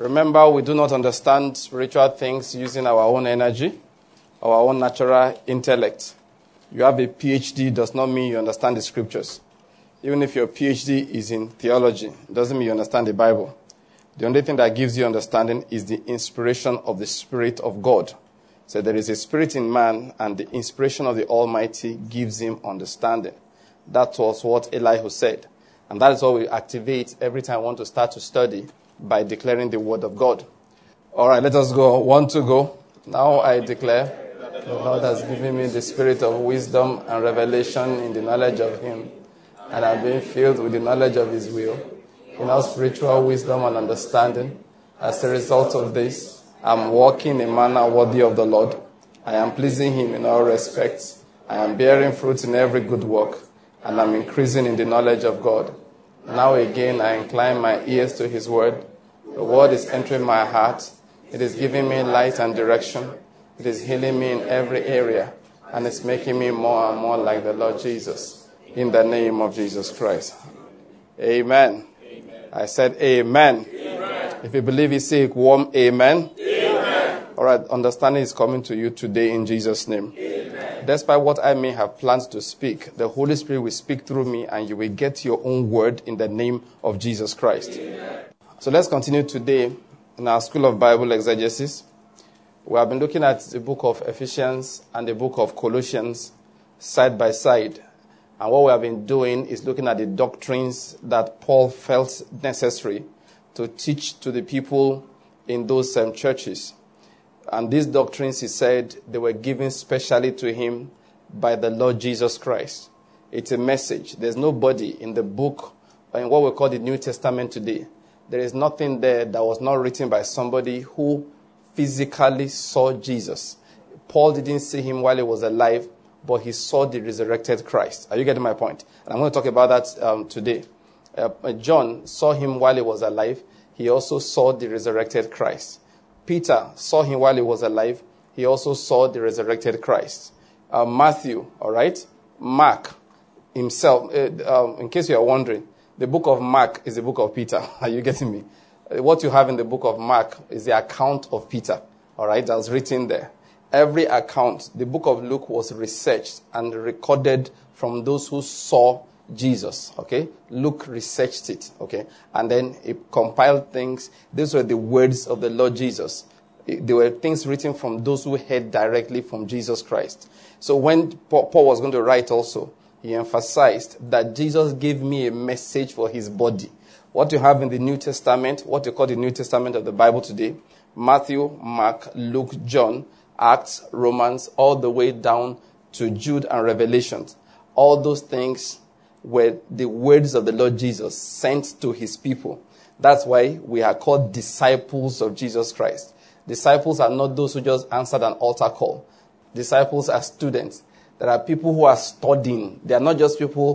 Remember, we do not understand spiritual things using our own energy, our own natural intellect. You have a PhD does not mean you understand the scriptures. Even if your PhD is in theology, it doesn't mean you understand the Bible. The only thing that gives you understanding is the inspiration of the Spirit of God. So there is a spirit in man, and the inspiration of the Almighty gives him understanding. That was what Elihu said. And that is what we activate every time we want to start to study by declaring the word of God. All right, let us go. 1 to go. Now I declare, the Lord has given me the spirit of wisdom and revelation in the knowledge of him, and I'm being filled with the knowledge of his will, in all spiritual wisdom and understanding. As a result of this, I'm walking in a manner worthy of the Lord. I am pleasing him in all respects. I am bearing fruit in every good work, and I'm increasing in the knowledge of God. Now again, I incline my ears to his word. The word is entering my heart. It is giving me light and direction. It is healing me in every area, and it's making me more and more like the Lord Jesus. In the name of Jesus Christ. Amen. Amen. I said amen. Amen. If you believe it, say warm amen. Amen. All right, understanding is coming to you today in Jesus' name. Amen. Despite what I may have planned to speak, the Holy Spirit will speak through me, and you will get your own word in the name of Jesus Christ. Amen. So let's continue today in our School of Bible Exegesis. We have been looking at the book of Ephesians and the book of Colossians side by side. And what we have been doing is looking at the doctrines that Paul felt necessary to teach to the people in those churches. And these doctrines, he said, they were given specially to him by the Lord Jesus Christ. It's a message. There's nobody in the book, or in what we call the New Testament today. There is nothing there that was not written by somebody who physically saw Jesus. Paul didn't see him while he was alive, but he saw the resurrected Christ. Are you getting my point? And I'm going to talk about that today. John saw him while he was alive. He also saw the resurrected Christ. Peter saw him while he was alive. He also saw the resurrected Christ. Matthew, all right? Mark himself, in case you are wondering, the book of Mark is the book of Peter. Are you getting me? What you have in the book of Mark is the account of Peter, all right? That's written there. Every account, the book of Luke was researched and recorded from those who saw Jesus, okay? Luke researched it, okay? And then he compiled things. These were the words of the Lord Jesus. There were things written from those who heard directly from Jesus Christ. So when Paul was going to write also, he emphasized that Jesus gave me a message for his body. What you have in the New Testament, what you call the New Testament of the Bible today, Matthew, Mark, Luke, John, Acts, Romans, all the way down to Jude and Revelation. All those things were the words of the Lord Jesus sent to his people. That's why we are called disciples of Jesus Christ. Disciples are not those who just answered an altar call. Disciples are students. There are people who are studying. They are not just people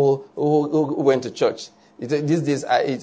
who went to church. These days,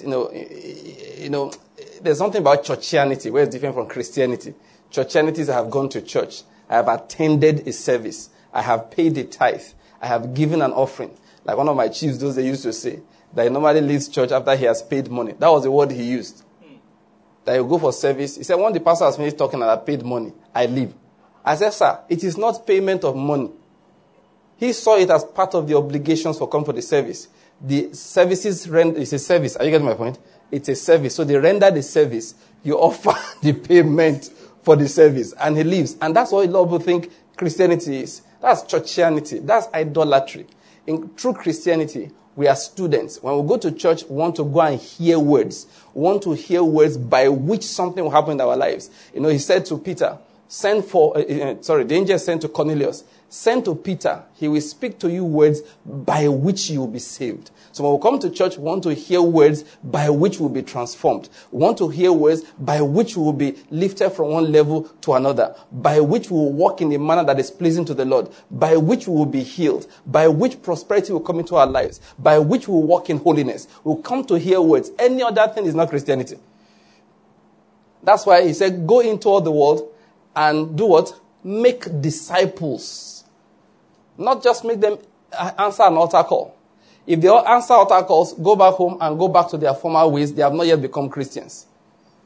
there's something about churchianity where it's different from Christianity. Churchianities have gone to church. I have attended a service. I have paid a tithe. I have given an offering. Like one of my chiefs, those they used to say, that he normally leaves church after he has paid money. That was the word he used. That you go for service. He said, when the pastor has finished talking and I paid money, I leave. I said, sir, it is not payment of money. He saw it as part of the obligations for coming for the service. The services is a service. Are you getting my point? It's a service. So they render the service. You offer the payment for the service. And he leaves. And that's what a lot of people think Christianity is. That's churchianity. That's idolatry. In true Christianity, we are students. When we go to church, we want to go and hear words. We want to hear words by which something will happen in our lives. He said to Peter, the angel sent to Cornelius, send to Peter, he will speak to you words by which you will be saved. So when we come to church, we want to hear words by which we will be transformed. We want to hear words by which we will be lifted from one level to another, by which we will walk in a manner that is pleasing to the Lord, by which we will be healed, by which prosperity will come into our lives, by which we will walk in holiness. We'll come to hear words. Any other thing is not Christianity. That's why he said, go into all the world and do what? Make disciples. Not just make them answer an altar call. If they all answer altar calls, go back home and go back to their former ways, they have not yet become Christians.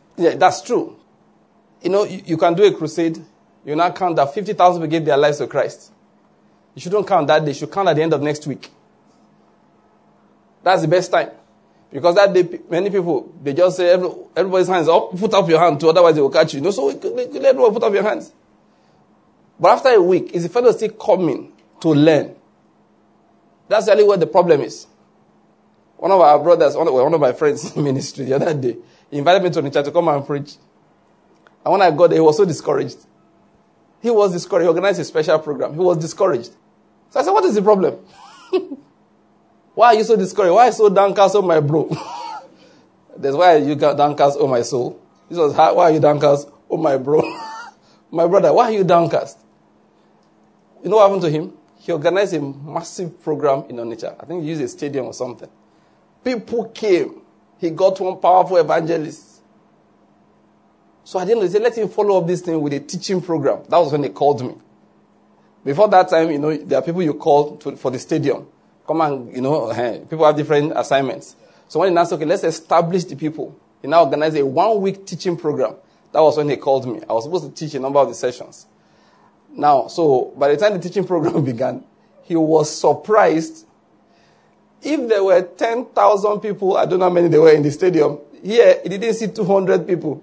Yeah, that's true. You can do a crusade. You now count that 50,000 people gave their lives to Christ. You shouldn't count that day. You should count at the end of next week. That's the best time. Because that day, many people, they just say, everybody's hands up, put up your hand too, otherwise they will catch you. So let everyone put up your hands. But after a week, is the fellow still coming to learn? That's really where the problem is. One of our brothers, one of my friends in ministry the other day, he invited me to the church to come and preach. And when I got there, he was so discouraged. He was discouraged. He organized a special program. He was discouraged. So I said, what is the problem? Why are you so discouraged? Why are you so downcast, oh my bro? That's why you got downcast, oh my soul. This was, why are you downcast, oh my bro? My brother, why are you downcast? You know what happened to him? He organized a massive program in Onitsha. I think he used a stadium or something. People came. He got one powerful evangelist. So at the end of the day, let him follow up this thing with a teaching program. That was when they called me. Before that time, there are people you call for the stadium. Come and, people have different assignments. So when he announced, okay, let's establish the people. He now organized a 1-week teaching program. That was when he called me. I was supposed to teach a number of the sessions. Now, so by the time the teaching program began, he was surprised. If there were 10,000 people, I don't know how many there were in the stadium, here, he didn't see 200 people.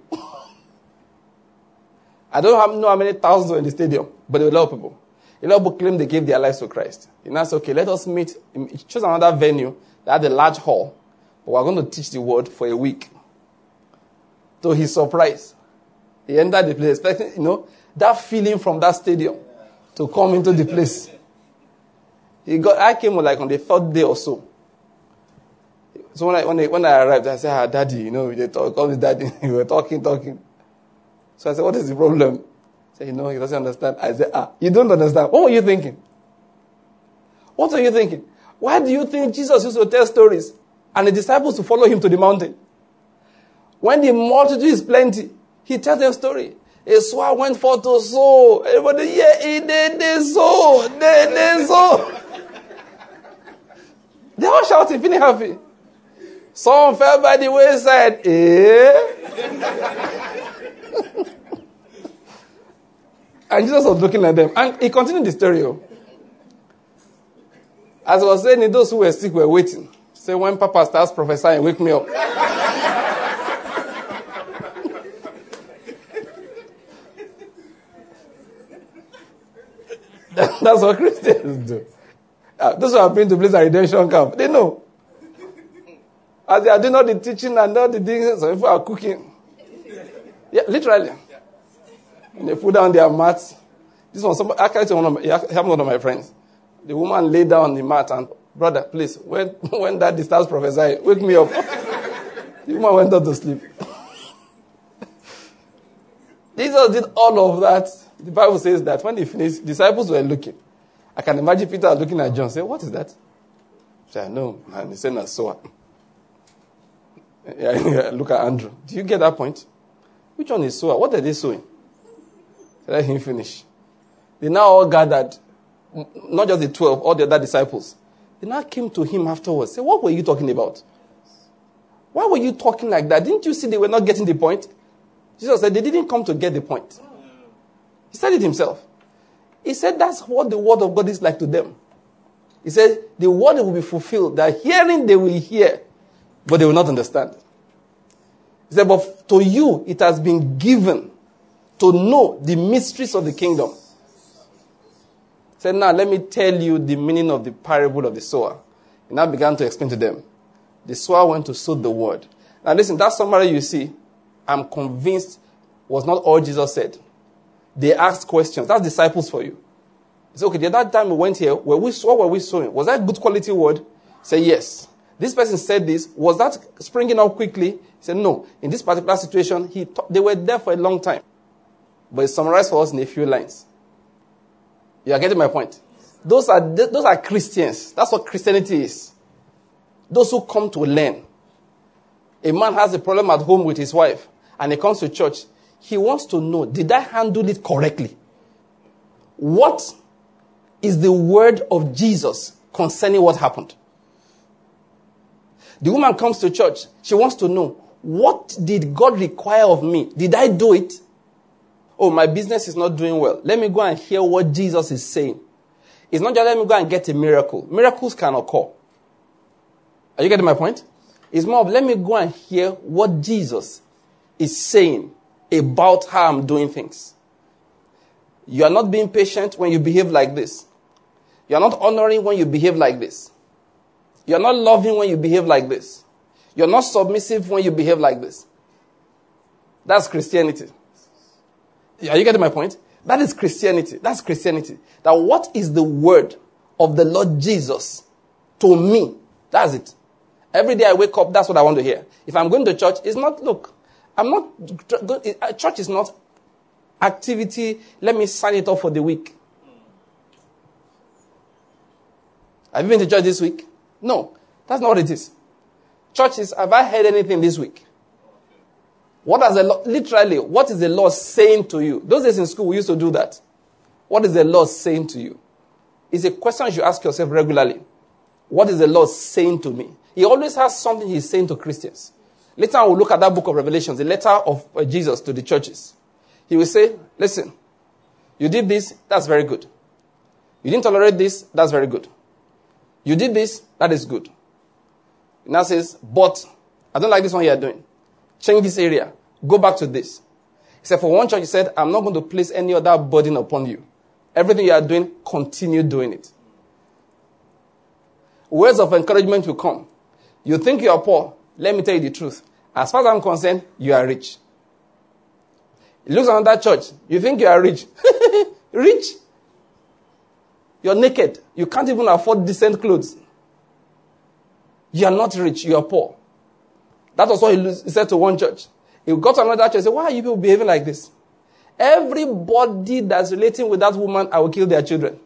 I don't know how many thousands were in the stadium, but there were a lot of people. A lot of people claimed they gave their lives to Christ. And that's okay, let us meet. He chose another venue that had a large hall, but we're going to teach the word for a week. So he's surprised. He entered the place expecting, that feeling from that stadium to come into the place. I came like on the 3rd day or so. So when I arrived, I said, Daddy, they call me Daddy. We were talking. So I said, what is the problem? He said, he doesn't understand. I said, you don't understand. What were you thinking? What were you thinking? Why do you think Jesus used to tell stories and the disciples to follow him to the mountain? When the multitude is plenty, he tells them a story. A sower went forth to sow. Everybody, they sow. They sow. They're all shouting, feeling happy. Some fell by the wayside. And Jesus was looking at them. And he continued the story. As I was saying, those who were sick were waiting. Say, when Papa starts prophesying, wake me up. That's what Christians do. Those who have been to Blizzard Redemption Camp, they know. As they are doing all the teaching and all the things, some people are cooking. Yeah, literally. And they put down their mats. This one, actually, one of my friends. The woman laid down on the mat and, brother, please, when that starts prophesying, wake me up. The woman went out to sleep. Jesus did all of that. The Bible says that when he finished, disciples were looking. I can imagine Peter looking at John, say, what is that? He said, no, man, he said, a sower. Yeah, look at Andrew. Do you get that point? Which one is sower? What are they sowing? Let him finish. They now all gathered, not just the 12, all the other disciples. They now came to him afterwards. Say, what were you talking about? Why were you talking like that? Didn't you see they were not getting the point? Jesus said they didn't come to get the point. He said it himself. He said that's what the word of God is like to them. He said the word will be fulfilled. That hearing they will hear, but they will not understand. He said, but to you it has been given to know the mysteries of the kingdom. He said, now let me tell you the meaning of the parable of the sower. He now began to explain to them. The sower went to sow the word. Now listen, that summary you see, I'm convinced was not all Jesus said. They asked questions. That's disciples for you. He said, okay, the other time we went here, what were we sowing? Was that good quality word? Say yes. This person said this. Was that springing up quickly? He said no. In this particular situation, they were there for a long time. But it's summarized for us in a few lines. You are getting my point? Those are Christians. That's what Christianity is. Those who come to learn. A man has a problem at home with his wife, and he comes to church. He wants to know, did I handle it correctly? What is the word of Jesus concerning what happened? The woman comes to church. She wants to know, What did God require of me? Did I do it? Oh, my business is not doing well. Let me go and hear what Jesus is saying. It's not just let me go and get a miracle. Miracles can occur. Are you getting my point? It's more of let me go and hear what Jesus is saying about how I'm doing things. You are not being patient when you behave like this. You are not honoring when you behave like this. You are not loving when you behave like this. You are not submissive when you behave like this. That's Christianity. Are you getting my point? That is Christianity. That's Christianity. That what is the word of the Lord Jesus to me? That's it. Every day I wake up, that's what I want to hear. If I'm going to church, it's not, look, church is not activity, let me sign it up for the week. Have you been to church this week? No, that's not what it is. Church is, have I heard anything this week? What is the Lord saying to you? Those days in school, we used to do that. What is the Lord saying to you? It's a question you should ask yourself regularly. What is the Lord saying to me? He always has something he's saying to Christians. Later on, we'll look at that book of Revelations, the letter of Jesus to the churches. He will say, listen, you did this, that's very good. You didn't tolerate this, that's very good. You did this, that is good. He now says, but I don't like this one you are doing. Change this area. Go back to this. He said, for one church, he said, I'm not going to place any other burden upon you. Everything you are doing, continue doing it. Words of encouragement will come. You think you are poor. Let me tell you the truth. As far as I'm concerned, you are rich. He looks at that church. You think you are rich. Rich? You're naked. You can't even afford decent clothes. You are not rich. You are poor. That was what he said to one church. He got to another church and said, why are you people behaving like this? Everybody that's relating with that woman, I will kill their children.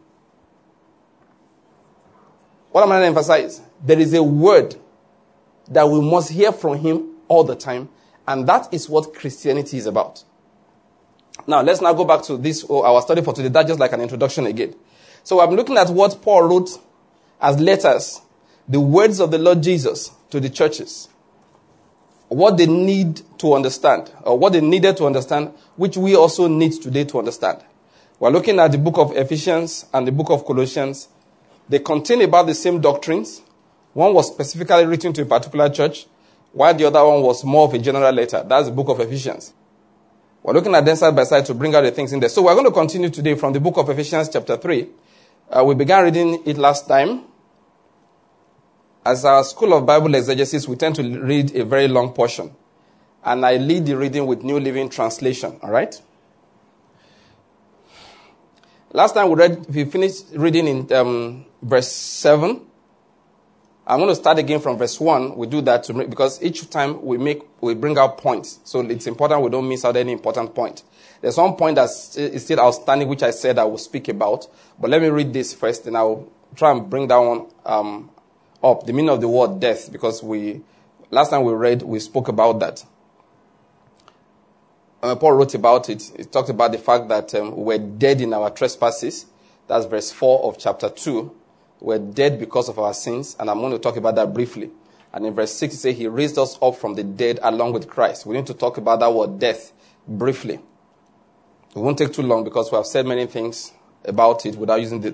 What am I going to emphasize? There is a word that we must hear from him all the time. And that is what Christianity is about. Now, let's now go back to this, our study for today. That's just like an introduction again. So I'm looking at what Paul wrote as letters, the words of the Lord Jesus to the churches. What they need to understand, or what they needed to understand, which we also need today to understand. We're looking at the book of Ephesians and the book of Colossians. They contain about the same doctrines. One was specifically written to a particular church, while the other one was more of a general letter. That's the book of Ephesians. We're looking at them side by side to bring out the things in there. So we're going to continue today from the book of Ephesians chapter 3. We began reading it last time. As our School of Bible Exegesis, we tend to read a very long portion. And I lead the reading with New Living Translation. All right? Last time we finished reading in verse 7. I'm going to start again from verse 1. We do that because each time we bring out points. So it's important we don't miss out any important point. There's one point that is still outstanding, which I said I will speak about. But let me read this first, and I'll try and bring that one up. The meaning of the word death, because last time we spoke about that. Paul wrote about it. He talked about the fact that we were dead in our trespasses. That's verse 4 of chapter 2. We're dead because of our sins, and I'm going to talk about that briefly. And in verse 6, he says he raised us up from the dead along with Christ. We need to talk about that word death briefly. It won't take too long because we have said many things about it without using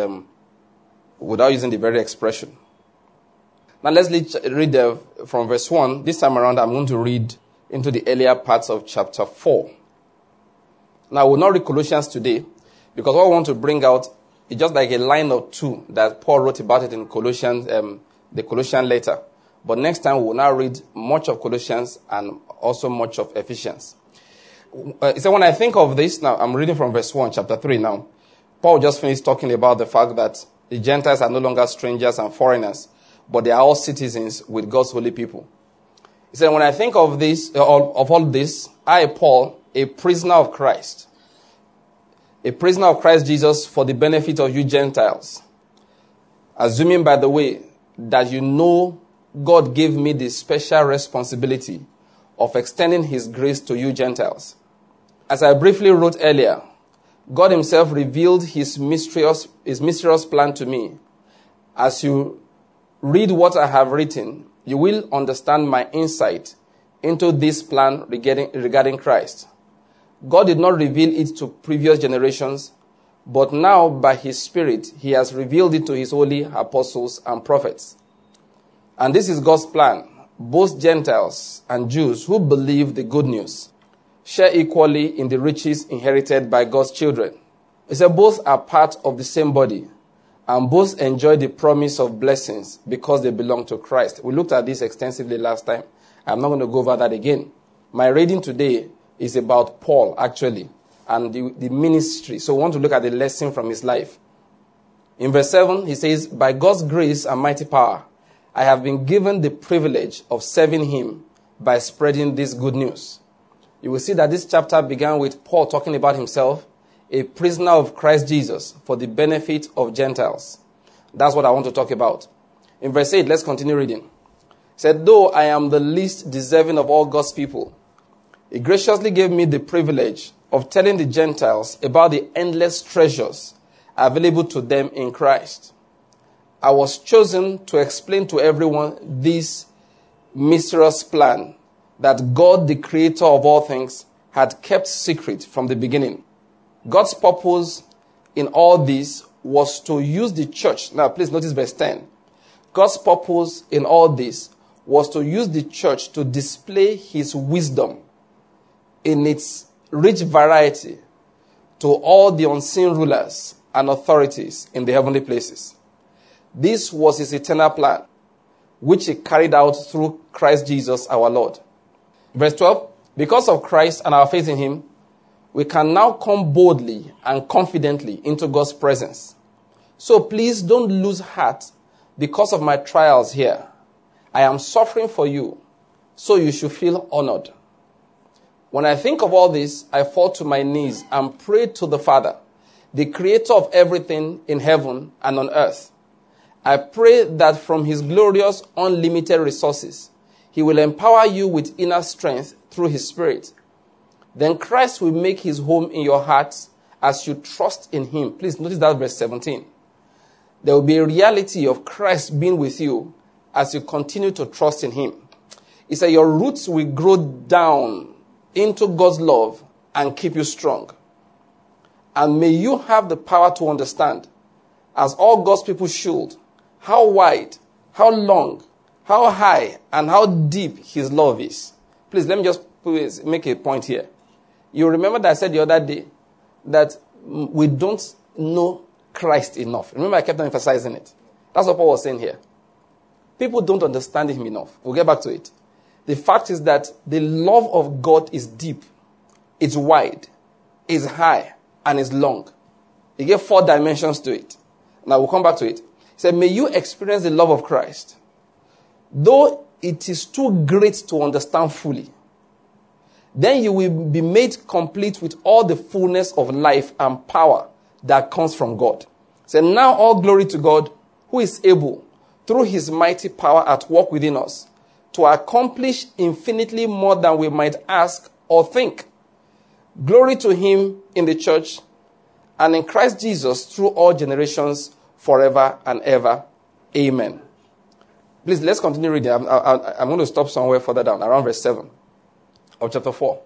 the very expression. Now let's read from verse 1. This time around, I'm going to read into the earlier parts of chapter 4. Now, I will not read Colossians today because what I want to bring out is just like a line or two that Paul wrote about it in Colossians, the Colossian letter. But next time, we will now read much of Colossians and also much of Ephesians. So when I think of this, now I'm reading from verse 1, chapter 3 now. Paul just finished talking about the fact that the Gentiles are no longer strangers and foreigners, but they are all citizens with God's holy people. He said, when I think of this, of all this, I, Paul, a prisoner of Christ Jesus for the benefit of you Gentiles, assuming, by the way, that you know God gave me the special responsibility of extending his grace to you Gentiles. As I briefly wrote earlier, God himself revealed his mysterious plan to me. As you read what I have written, you will understand my insight into this plan regarding Christ. God did not reveal it to previous generations, but now by his Spirit, he has revealed it to his holy apostles and prophets. And this is God's plan. Both Gentiles and Jews who believe the good news share equally in the riches inherited by God's children. He said both are part of the same body, and both enjoy the promise of blessings because they belong to Christ. We looked at this extensively last time. I'm not going to go over that again. My reading today is about Paul, actually, and the ministry. So we want to look at the lesson from his life. In verse 7, he says, by God's grace and mighty power, I have been given the privilege of serving him by spreading this good news. You will see that this chapter began with Paul talking about himself, a prisoner of Christ Jesus for the benefit of Gentiles. That's what I want to talk about. In verse 8, let's continue reading. He said, though I am the least deserving of all God's people, he graciously gave me the privilege of telling the Gentiles about the endless treasures available to them in Christ. I was chosen to explain to everyone this mysterious plan that God, the creator of all things, had kept secret from the beginning. God's purpose in all this was to use the church. Now, please notice verse 10. God's purpose in all this was to use the church to display his wisdom in its rich variety to all the unseen rulers and authorities in the heavenly places. This was his eternal plan, which he carried out through Christ Jesus our Lord. Verse 12, because of Christ and our faith in him, we can now come boldly and confidently into God's presence. So please don't lose heart because of my trials here. I am suffering for you, so you should feel honored. When I think of all this, I fall to my knees and pray to the Father, the creator of everything in heaven and on earth. I pray that from his glorious, unlimited resources, he will empower you with inner strength through his Spirit. Then Christ will make his home in your hearts as you trust in him. Please notice that verse 17. There will be a reality of Christ being with you as you continue to trust in him. He said your roots will grow down into God's love and keep you strong. And may you have the power to understand, as all God's people should, how wide, how long, how high, and how deep his love is. Please, let me just make a point here. You remember that I said the other day that we don't know Christ enough. Remember I kept on emphasizing it. That's what Paul was saying here. People don't understand him enough. We'll get back to it. The fact is that the love of God is deep, it's wide, it's high, and it's long. He gave 4 dimensions to it. Now we'll come back to it. He said, may you experience the love of Christ, though it is too great to understand fully. Then you will be made complete with all the fullness of life and power that comes from God. So now all glory to God, who is able, through his mighty power at work within us, to accomplish infinitely more than we might ask or think. Glory to him in the church and in Christ Jesus through all generations, forever and ever. Amen. Please, let's continue reading. I'm going to stop somewhere further down, around verse 7 of chapter 4.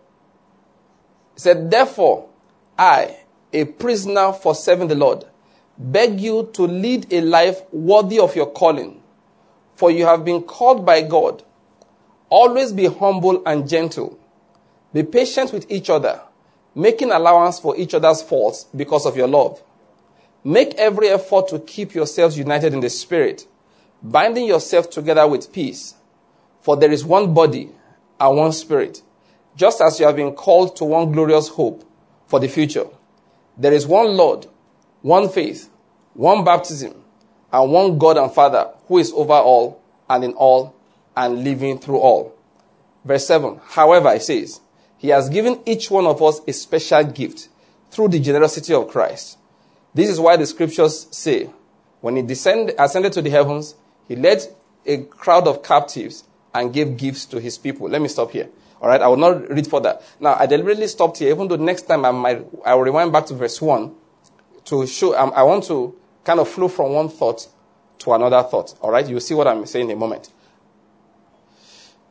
It said, therefore, I, a prisoner for serving the Lord, beg you to lead a life worthy of your calling, for you have been called by God. Always be humble and gentle. Be patient with each other, making allowance for each other's faults because of your love. Make every effort to keep yourselves united in the Spirit, binding yourselves together with peace. For there is one body and one Spirit, just as you have been called to one glorious hope for the future. There is one Lord, one faith, one baptism, and one God and Father who is over all and in all and living through all. Verse 7, however, it says, he has given each one of us a special gift through the generosity of Christ. This is why the scriptures say, when he ascended to the heavens, he led a crowd of captives and gave gifts to his people. Let me stop here. All right, I will not read further. Now, I deliberately stopped here, even though next time I will rewind back to verse 1 to show, I want to kind of flow from one thought to another thought. All right, you'll see what I'm saying in a moment.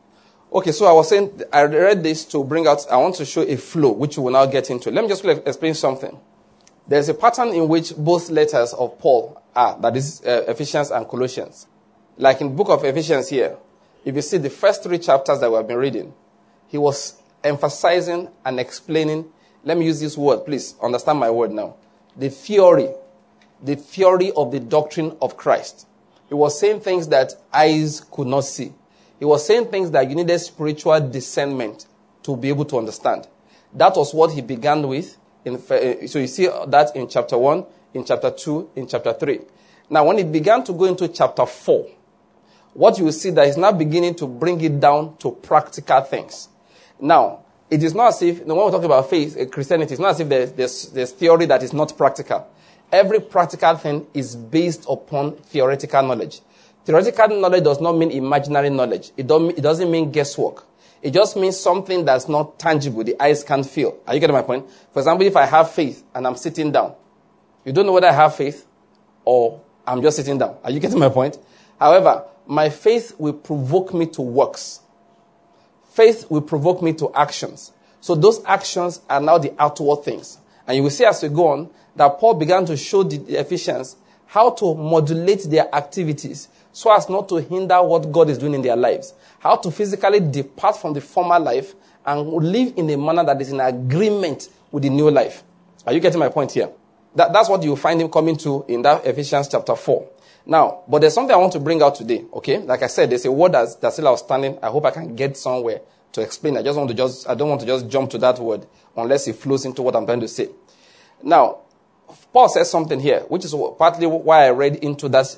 Okay, so I was saying, I read this to bring out, I want to show a flow, which we will now get into. Let me just explain something. There's a pattern in which both letters of Paul are, that is Ephesians and Colossians. Like in the book of Ephesians here, if you see the first 3 chapters that we have been reading, he was emphasizing and explaining, let me use this word, please understand my word now, the theory of the doctrine of Christ. He was saying things that eyes could not see. He was saying things that you needed spiritual discernment to be able to understand. That was what he began with. So you see that in chapter 1, in chapter 2, in chapter 3. Now, when he began to go into chapter 4, what you will see that he's now beginning to bring it down to practical things. Now, it is not as if, when we talk about faith, Christianity, it's not as if there's theory that is not practical. Every practical thing is based upon theoretical knowledge. Theoretical knowledge does not mean imaginary knowledge. It doesn't mean guesswork. It just means something that's not tangible. The eyes can't feel. Are you getting my point? For example, if I have faith and I'm sitting down, you don't know whether I have faith or I'm just sitting down. Are you getting my point? However, my faith will provoke me to works. Faith will provoke me to actions. So those actions are now the outward things. And you will see as we go on that Paul began to show the Ephesians how to modulate their activities so as not to hinder what God is doing in their lives. How to physically depart from the former life and live in a manner that is in agreement with the new life. Are you getting my point here? That's what you find him coming to in that Ephesians chapter 4. Now, but there's something I want to bring out today, okay? Like I said, there's a word that's still outstanding. I hope I can get somewhere to explain. I don't want to just jump to that word unless it flows into what I'm trying to say. Now, Paul says something here, which is partly why I read into that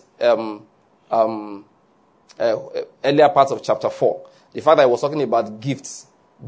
earlier part of chapter 4. The fact that I was talking about gifts,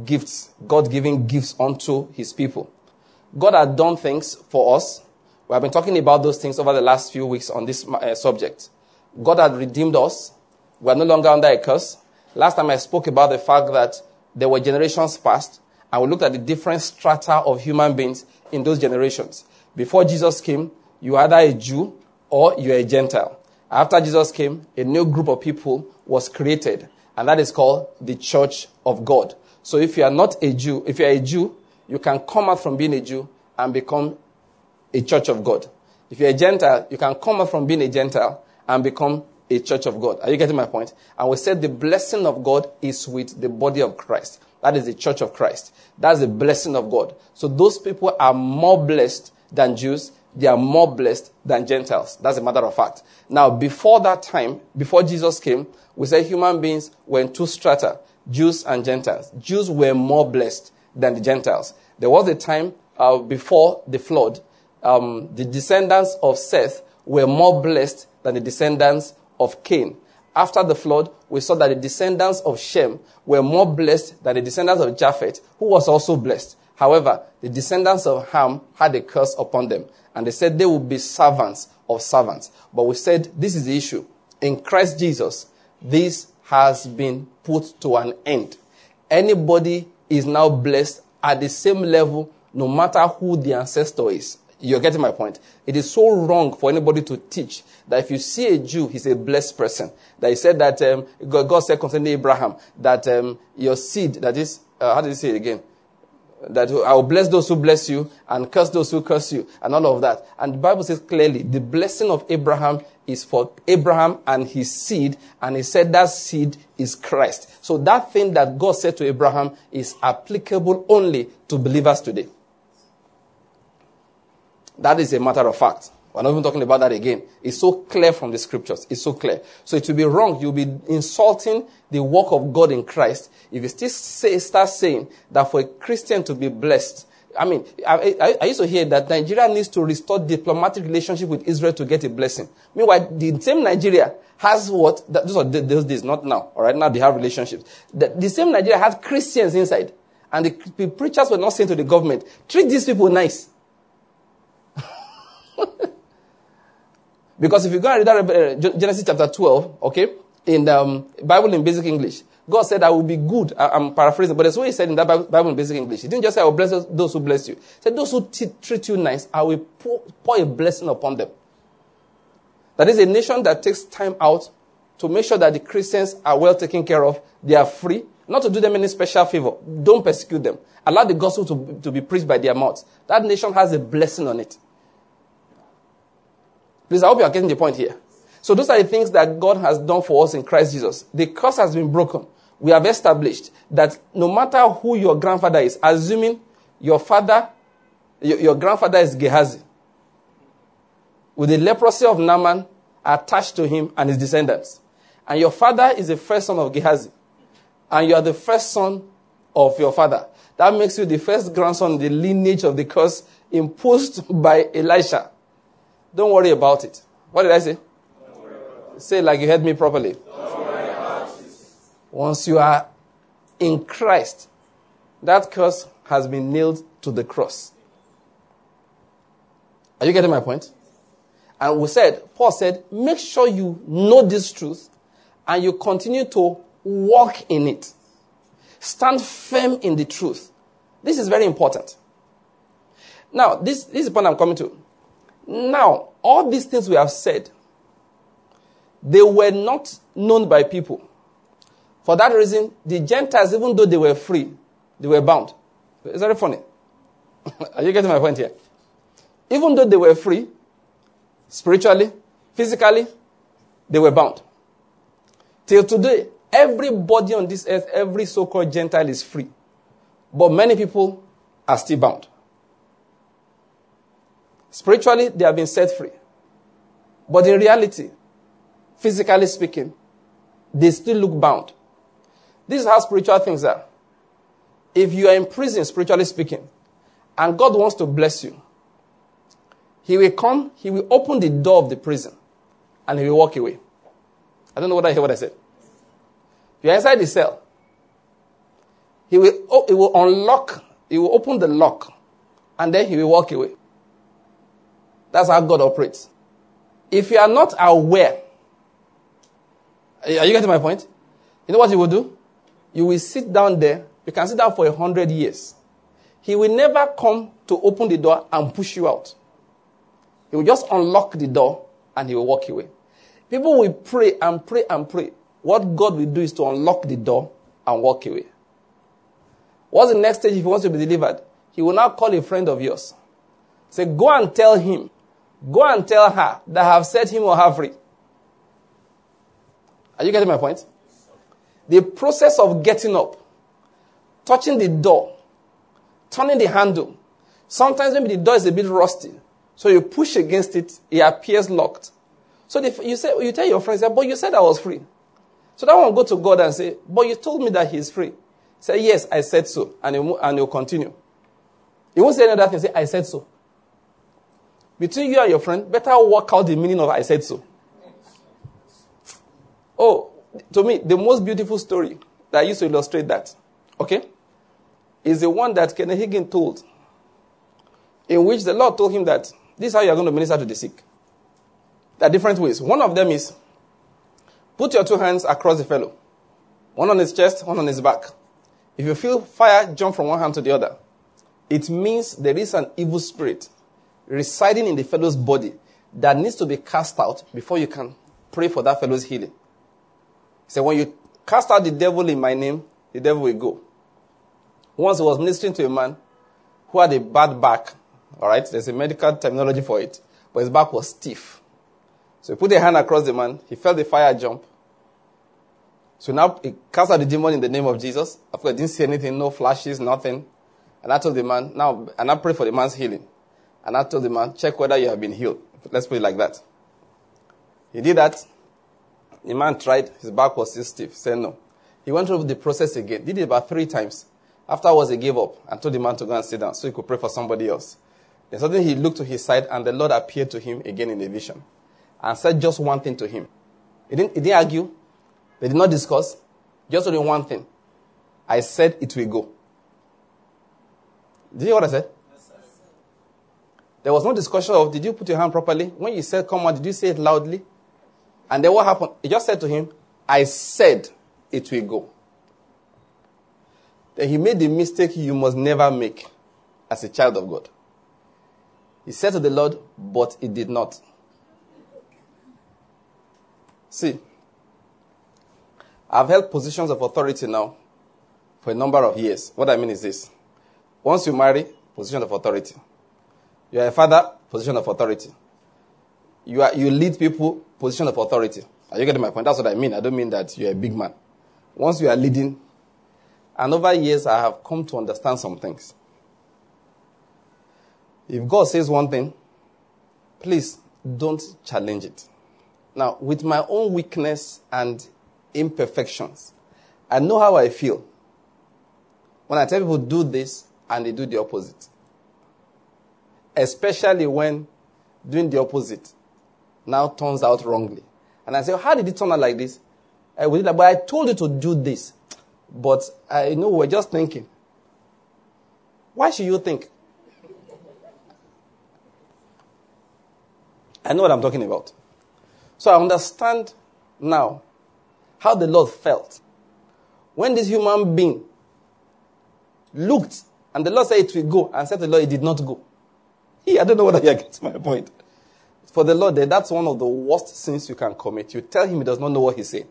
God giving gifts unto his people. God had done things for us. We have been talking about those things over the last few weeks on this subject. God had redeemed us. We are no longer under a curse. Last time I spoke about the fact that there were generations past, and we looked at the different strata of human beings in those generations. Before Jesus came, you were either a Jew or you were a Gentile. After Jesus came, a new group of people was created, and that is called the Church of God. So if you are not a Jew, if you are a Jew, you can come out from being a Jew and become a Church of God. If you're a Gentile, you can come out from being a Gentile and become a Church of God. Are you getting my point? And we said the blessing of God is with the body of Christ. That is the Church of Christ. That's the blessing of God. So those people are more blessed than Jews. They are more blessed than Gentiles. That's a matter of fact. Now, before that time, before Jesus came, we said human beings were in 2 strata, Jews and Gentiles. Jews were more blessed than the Gentiles. There was a time before the flood, the descendants of Seth were more blessed than the descendants of Cain. After the flood, we saw that the descendants of Shem were more blessed than the descendants of Japheth, who was also blessed. However, the descendants of Ham had a curse upon them, and they said they would be servants of servants. But we said this is the issue. In Christ Jesus, this has been put to an end. Anybody is now blessed at the same level, no matter who the ancestor is. You're getting my point? It is so wrong for anybody to teach that if you see a Jew, he's a blessed person. That he said that God said concerning Abraham that your seed, that is, how did he say it again? That I will bless those who bless you and curse those who curse you and all of that. And the Bible says clearly the blessing of Abraham is for Abraham and his seed. And he said that seed is Christ. So that thing that God said to Abraham is applicable only to believers today. That is a matter of fact. We're not even talking about that again. It's so clear from the scriptures. It's so clear. So it will be wrong. You'll be insulting the work of God in Christ if you still start saying that for a Christian to be blessed. I mean, I used to hear that Nigeria needs to restore diplomatic relationship with Israel to get a blessing. Meanwhile, the same Nigeria has what? Those are those days, not now. All right, now they have relationships. The same Nigeria has Christians inside. And the preachers were not saying to the government, treat these people nice. Because if you go and read that, Genesis chapter 12, okay, in the Bible in basic English, God said, I will be good. I'm paraphrasing, but that's what he said in that Bible in basic English. He didn't just say, I will bless those who bless you. He said, those who treat you nice, I will pour a blessing upon them. That is a nation that takes time out to make sure that the Christians are well taken care of, they are free, Not to do them any special favor. Don't persecute them. Allow the gospel to be preached by their mouths. That nation has a blessing on it. Please, I hope you are getting the point here. So those are the things that God has done for us in Christ Jesus. The curse has been broken. We have established that no matter who your grandfather is, assuming your grandfather is Gehazi, with the leprosy of Naaman attached to him and his descendants, and your father is the first son of Gehazi, and you are the first son of your father, that makes you the first grandson in the lineage of the curse imposed by Elisha. Don't worry about it. What did I say? Say like you heard me properly. Don't worry about it. Once you are in Christ, that curse has been nailed to the cross. Are you getting my point? And Paul said, make sure you know this truth and you continue to walk in it. Stand firm in the truth. This is very important. Now, this is the point I'm coming to. Now, all these things we have said, they were not known by people. For that reason, the Gentiles, even though they were free, they were bound. It's very funny. Are you getting my point here? Even though they were free, spiritually, physically, they were bound. Till today, everybody on this earth, every so-called Gentile is free. But many people are still bound. Spiritually, they have been set free. But in reality, physically speaking, they still look bound. This is how spiritual things are. If you are in prison, spiritually speaking, and God wants to bless you, He will come, He will open the door of the prison, and He will walk away. I don't know whether you hear what I said. You are inside the cell. He will unlock, He will open the lock, and then He will walk away. That's how God operates. If you are not aware, are you getting my point? You know what He will do? You will sit down there. You can sit down for 100 years. He will never come to open the door and push you out. He will just unlock the door and He will walk away. People will pray and pray and pray. What God will do is to unlock the door and walk away. What's the next stage if He wants to be delivered? He will now call a friend of yours. Say, go and tell him, go and tell her that I have set him or her free. Are you getting my point? The process of getting up, touching the door, turning the handle. Sometimes maybe the door is a bit rusty. So you push against it, it appears locked. So you tell your friends, but you said I was free. So that one go to God and say, but you told me that He's free. Say, yes, I said so. And you'll continue. You won't say another thing, say, I said so. Between you and your friend, better work out the meaning of I said so. Oh, to me, the most beautiful story that used to illustrate that, okay, is the one that Kenneth Hagin told, in which the Lord told him that this is how you are going to minister to the sick. There are different ways. One of them is, put your two hands across the fellow. One on his chest, one on his back. If you feel fire jump from one hand to the other, it means there is an evil spirit residing in the fellow's body that needs to be cast out before you can pray for that fellow's healing. So when you cast out the devil in my name, the devil will go. Once I was ministering to a man who had a bad back. All right, there's a medical terminology for it. But his back was stiff. So he put a hand across the man. He felt the fire jump. So now he cast out the demon in the name of Jesus. Of course, I didn't see anything, no flashes, nothing. And I told the man, and I prayed for the man's healing. And I told the man, check whether you have been healed. Let's put it like that. He did that. The man tried. His back was still stiff. Said no. He went through the process again. Did it about 3 times. Afterwards, he gave up and told the man to go and sit down so he could pray for somebody else. Then suddenly he looked to his side and the Lord appeared to him again in a vision and said just one thing to him. He didn't argue. They did not discuss. Just only one thing. I said it will go. Did you hear what I said? Yes, sir. There was no discussion of, did you put your hand properly? When you said come on, did you say it loudly? And then what happened? He just said to him, I said it will go. Then he made the mistake you must never make as a child of God. He said to the Lord, but it did not. See, I've held positions of authority now for a number of years. What I mean is this. Once you marry, position of authority. You are a father, position of authority. You lead people, position of authority. Are you getting my point? That's what I mean. I don't mean that you're a big man. Once you are leading, and over years I have come to understand some things. If God says one thing, please don't challenge it. Now, with my own weakness and imperfections, I know how I feel when I tell people do this and they do the opposite. Especially when doing the opposite now turns out wrongly. And I say, how did it turn out like this? But I told you to do this. But I know we're just thinking. Why should you think? I know what I'm talking about. So I understand now how the Lord felt when this human being looked and the Lord said it will go and said to the Lord it did not go. I don't know whether you get my point. For the Lord, that's one of the worst sins you can commit. You tell him he does not know what he's saying.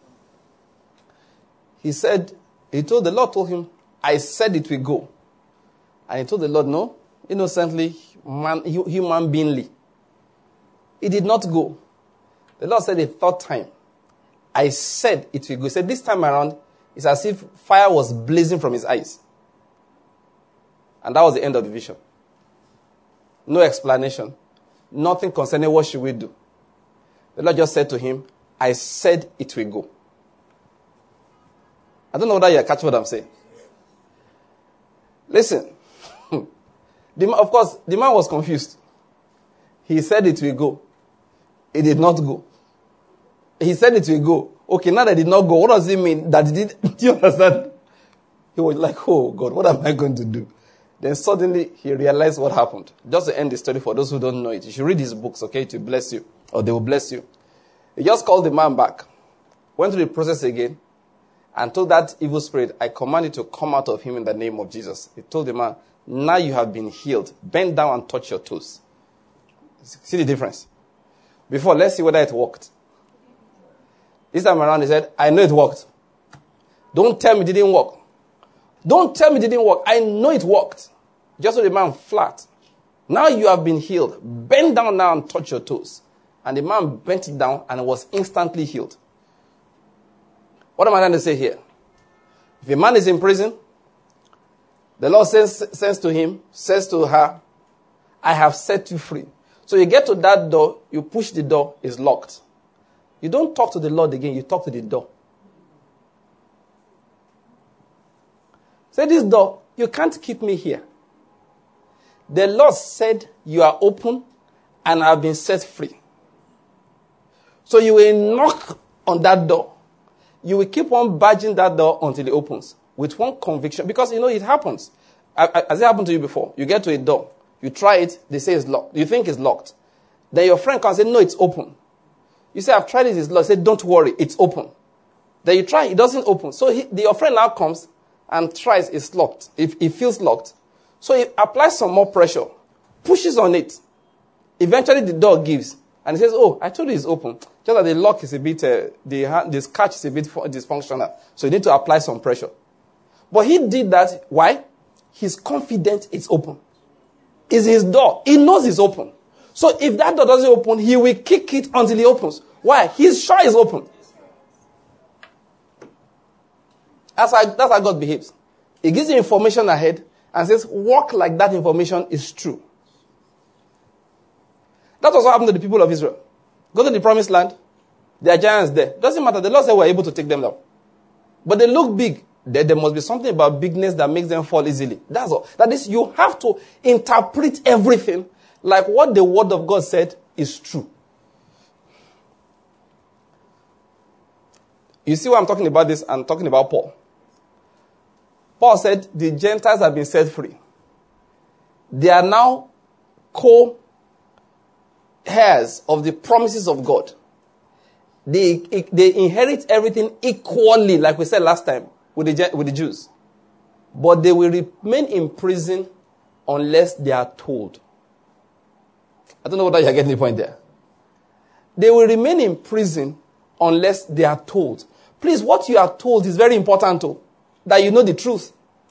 The Lord told him, I said it will go. And he told the Lord, no, innocently, human beingly. It did not go. The Lord said a third time, I said it will go. He said this time around, it's as if fire was blazing from his eyes. And that was the end of the vision. No explanation. Nothing concerning what should we do. The Lord just said to him, I said it will go. I don't know whether you catch what I'm saying. Listen. Of course, the man was confused. He said it will go. It did not go. He said it will go. Okay, now that it did not go, what does it mean? That it did? Do you understand? He was like, oh God, what am I going to do? Then suddenly he realized what happened. Just to end the story for those who don't know it. You should read his books, okay? It will bless you. Or they will bless you. He just called the man back. Went through the process again. And told that evil spirit, I command you to come out of him in the name of Jesus. He told the man, now you have been healed. Bend down and touch your toes. See the difference? Before, let's see whether it worked. This time around, he said, I know it worked. Don't tell me it didn't work. Don't tell me it didn't work. I know it worked. Just so the man flat. Now you have been healed. Bend down now and touch your toes. And the man bent it down and was instantly healed. What am I trying to say here? If a man is in prison, the Lord says to her, I have set you free. So you get to that door, you push the door, it's locked. You don't talk to the Lord again, you talk to the door. Say, this door, you can't keep me here. The Lord said you are open and have been set free. So you will knock on that door. You will keep on badging that door until it opens with one conviction. Because, it happens. Has it happened to you before? You get to a door. You try it. They say it's locked. You think it's locked. Then your friend comes and says, no, it's open. You say, I've tried it. It's locked. Say, don't worry. It's open. Then you try. It doesn't open. So your friend now comes and tries. It's locked. If it feels locked. So he applies some more pressure. Pushes on it. Eventually the door gives. And he says, oh, I told you it's open. Just that the lock is a bit, this catch is a bit dysfunctional. So you need to apply some pressure. But he did that. Why? He's confident it's open. It's his door. He knows it's open. So if that door doesn't open, he will kick it until it opens. Why? He's sure it's open. That's how God behaves. He gives you information ahead and says, walk like that information is true. That was what happened to the people of Israel. Go to the promised land. There are giants there. Doesn't matter. The Lord said we're able to take them down. But they look big. There must be something about bigness that makes them fall easily. That's all. That is, you have to interpret everything like what the word of God said is true. You see why I'm talking about this? I'm talking about Paul. Paul said the Gentiles have been set free. They are now co-heirs of the promises of God. They inherit everything equally, like we said last time, with the Jews. But they will remain in prison unless they are told. I don't know whether you're getting the point there. They will remain in prison unless they are told. Please, what you are told is very important too. that you know the truth.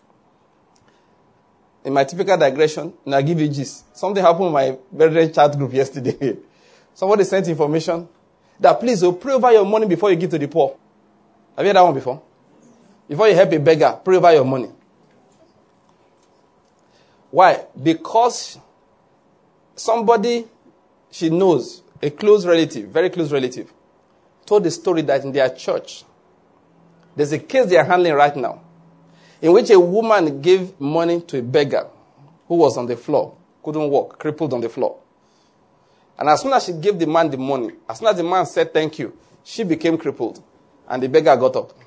In my typical digression, and I give you gist. Something happened in my brethren chat group yesterday. Somebody sent information that please pray over your money before you give to the poor. Have you heard that one before? Before you help a beggar, pray over your money. Why? Because somebody she knows, a close relative, very close relative, told the story that in their church, there's a case they are handling right now, in which a woman gave money to a beggar who was on the floor, couldn't walk, crippled on the floor. And as soon as she gave the man the money, as soon as the man said thank you, she became crippled. And the beggar got up.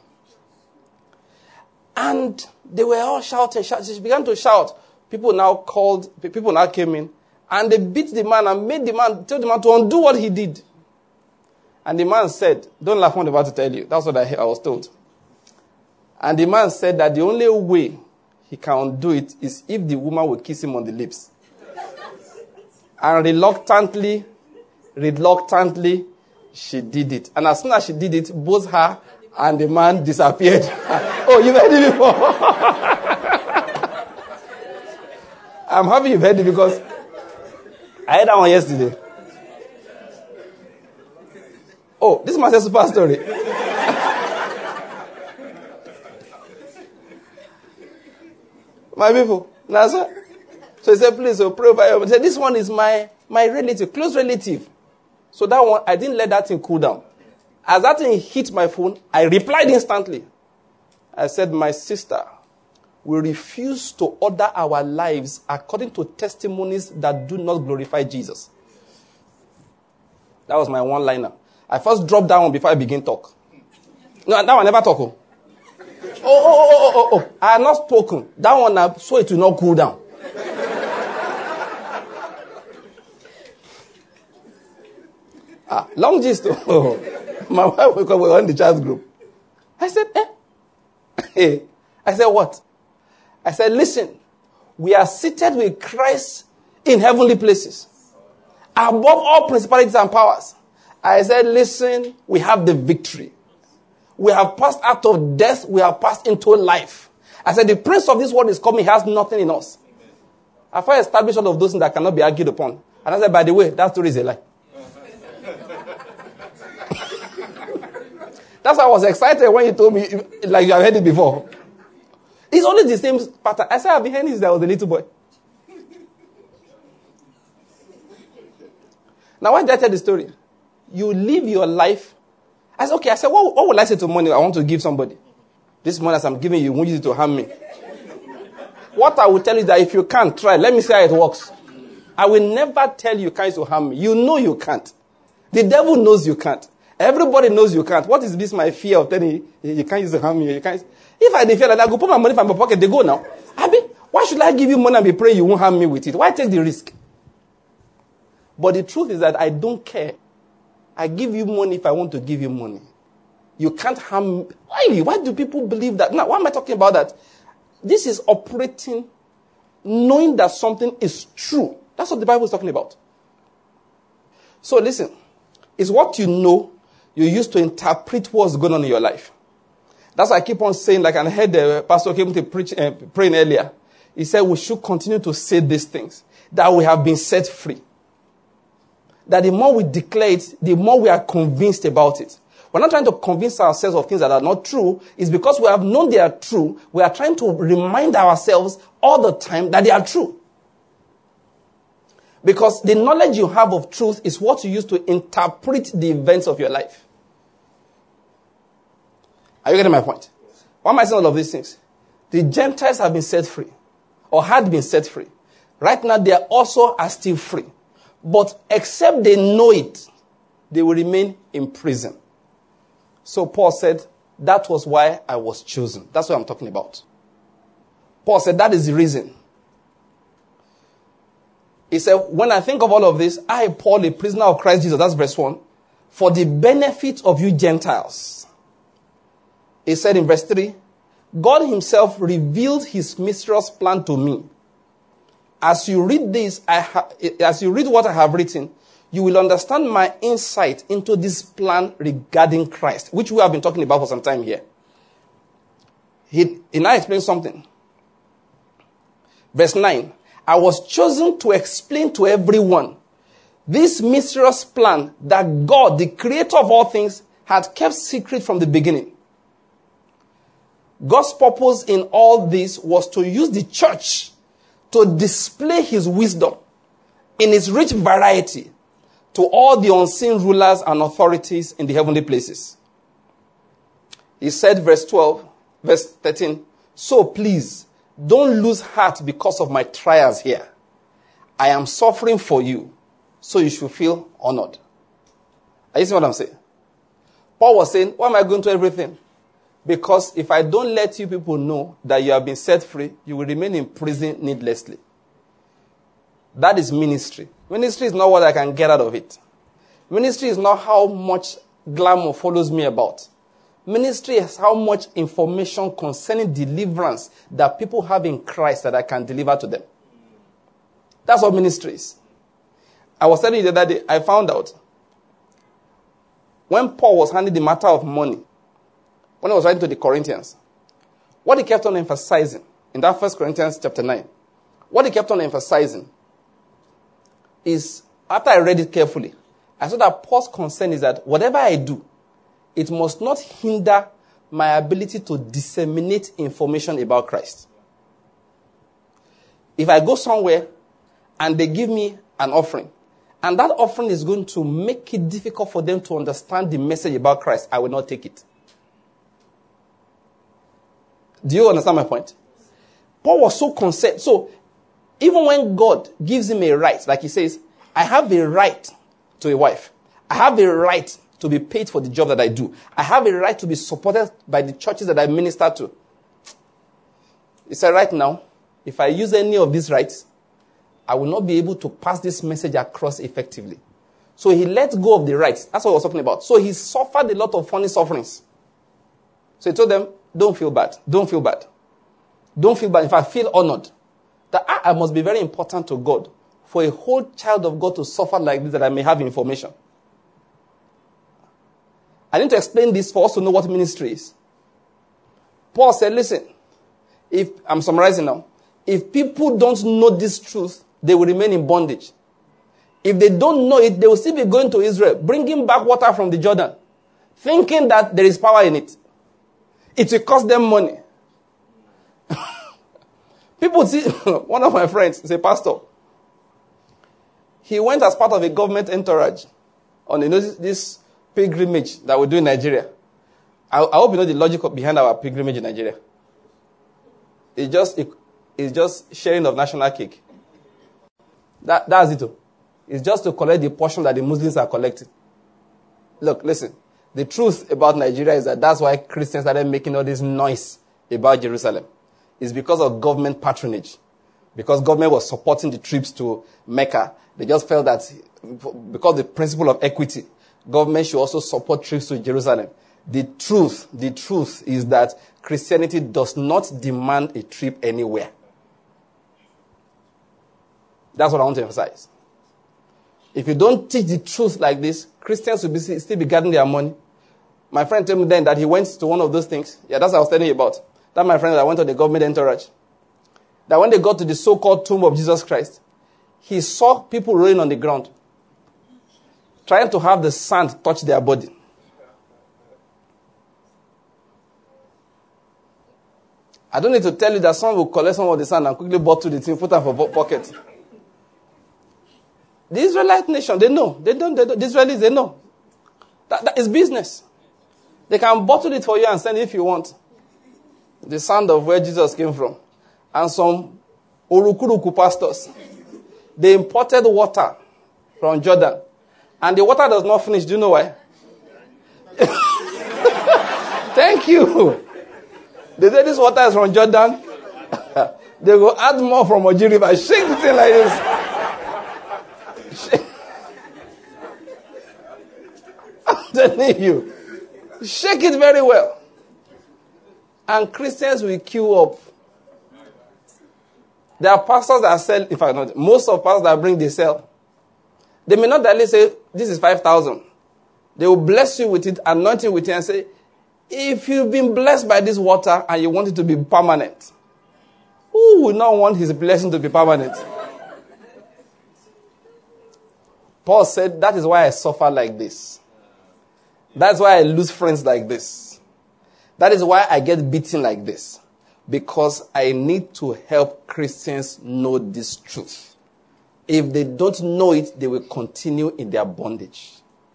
And they were all shouting. She began to shout. People now came in. And they beat the man and told the man to undo what he did. And the man said, don't laugh, I'm about to tell you. That's what I was told. And the man said that the only way he can undo it is if the woman will kiss him on the lips. And reluctantly, she did it. And as soon as she did it, both her and the man disappeared. Oh, you've heard it before. I'm happy you've heard it because I heard that one yesterday. Oh, this is my super story. My people, Nasa. So he said, please pray over you. He said, this one is my relative, close relative. So that one, I didn't let that thing cool down. As that thing hit my phone, I replied instantly. I said, my sister, we refuse to order our lives according to testimonies that do not glorify Jesus. That was my one-liner. I first dropped that one before I begin talk. No, that one never talk. Oh. I have not spoken. That one, so it will not cool down. Long gist. My wife we were in the chat group. I said, Hey. I said, what? I said, listen, we are seated with Christ in heavenly places, above all principalities and powers. I said, listen, we have the victory. We have passed out of death. We have passed into life. I said, the prince of this world is coming. He has nothing in us. I first established all of those things that cannot be argued upon. And I said, by the way, that story is a lie. That's why I was excited when you told me, like you have heard it before. It's always the same pattern. I said, I've been hearing this since I was a little boy. Now, why did I tell the story? You live your life. I said, okay. I said, what will I say to money I want to give somebody? This money as I'm giving you, won't use it to harm me. What I will tell you is that if you can't, try. Let me see how it works. I will never tell you can't to harm me. You know you can't. The devil knows you can't. Everybody knows you can't. What is this my fear of telling you can't use to harm me? You can't. If I fear that I go put my money in my pocket, they go now. Why should I give you money and be praying you won't harm me with it? Why take the risk? But the truth is that I don't care. I give you money if I want to give you money. You can't harm me. Why do people believe that? Now, why am I talking about that? This is operating, knowing that something is true. That's what the Bible is talking about. So listen, it's what you know you use to interpret what's going on in your life. That's why I keep on saying, like I heard the pastor came to praying earlier. He said we should continue to say these things, that we have been set free. That the more we declare it, the more we are convinced about it. We're not trying to convince ourselves of things that are not true. It's because we have known they are true. We are trying to remind ourselves all the time that they are true. Because the knowledge you have of truth is what you use to interpret the events of your life. Are you getting my point? Why am I saying all of these things? The Gentiles have been set free, or had been set free. Right now, they also are still free. But except they know it, they will remain in prison. So Paul said, that was why I was chosen. That's what I'm talking about. Paul said, that is the reason. He said, when I think of all of this, I, Paul, a prisoner of Christ Jesus, that's verse 1, for the benefit of you Gentiles. He said in verse 3, God himself revealed his mysterious plan to me. As you read this, as you read what I have written, you will understand my insight into this plan regarding Christ, which we have been talking about for some time here. He now explains something. Verse 9. I was chosen to explain to everyone this mysterious plan that God, the creator of all things, had kept secret from the beginning. God's purpose in all this was to use the church to display his wisdom in its rich variety to all the unseen rulers and authorities in the heavenly places. He said, verse 13, so please, don't lose heart because of my trials here. I am suffering for you, so you should feel honored. Are you seeing what I'm saying? Paul was saying, why am I going to everything? Because if I don't let you people know that you have been set free, you will remain in prison needlessly. That is ministry. Ministry is not what I can get out of it. Ministry is not how much glamour follows me about. Ministry is how much information concerning deliverance that people have in Christ that I can deliver to them. That's what ministry is. I was telling you the other day, I found out when Paul was handling the matter of money, when he was writing to the Corinthians, what he kept on emphasizing in that 1 Corinthians chapter 9, what he kept on emphasizing is, after I read it carefully, I saw that Paul's concern is that whatever I do, it must not hinder my ability to disseminate information about Christ. If I go somewhere and they give me an offering, and that offering is going to make it difficult for them to understand the message about Christ, I will not take it. Do you understand my point? Paul was so concerned. So, even when God gives him a right, like he says, I have a right to a wife. I have a right to be paid for the job that I do. I have a right to be supported by the churches that I minister to. He said, right now, if I use any of these rights, I will not be able to pass this message across effectively. So he let go of the rights. That's what I was talking about. So he suffered a lot of funny sufferings. So he told them, don't feel bad. Don't feel bad. Don't feel bad. In fact, feel honored. That I must be very important to God for a whole child of God to suffer like this, that I may have information. I need to explain this for us to know what ministry is. Paul said, listen, I'm summarizing now. If people don't know this truth, they will remain in bondage. If they don't know it, they will still be going to Israel, bringing back water from the Jordan, thinking that there is power in it. It will cost them money. People see, one of my friends is a pastor. He went as part of a government entourage on this pilgrimage that we do in Nigeria. I hope you know the logic behind our pilgrimage in Nigeria. It's just sharing of national cake. That's it. It's just to collect the portion that the Muslims are collecting. Look, listen. The truth about Nigeria is that that's why Christians started making all this noise about Jerusalem. It's because of government patronage. Because government was supporting the trips to Mecca. They just felt that because the principle of equity, government should also support trips to Jerusalem. The truth is that Christianity does not demand a trip anywhere. That's what I want to emphasize. If you don't teach the truth like this, Christians will still be gathering their money. My friend told me then that he went to one of those things. Yeah, that's what I was telling you about. That my friend that went to the government entourage. That when they got to the so-called tomb of Jesus Christ, he saw people rolling on the ground, trying to have the sand touch their body. I don't need to tell you that someone will collect some of the sand and quickly bottle the thing, put it in for pocket. The Israelite nation, they know. They don't. The Israelis, they know. That is business. They can bottle it for you and send it if you want. The sand of where Jesus came from. And some Urukuruku pastors. They imported water from Jordan. And the water does not finish. Do you know why? Thank you. They say this water is from Jordan. They will add more from Oji River. Shake the thing like this. I'm telling you. Shake it very well. And Christians will queue up. There are pastors that sell, in fact, not, most of pastors that bring, they sell. They may not directly say, this is 5,000. They will bless you with it, anoint you with it, and say, If you've been blessed by this water and you want it to be permanent, who would not want his blessing to be permanent? Paul said, that is why I suffer like this. That's why I lose friends like this. That is why I get beaten like this. Because I need to help Christians know this truth. If they don't know it, they will continue in their bondage.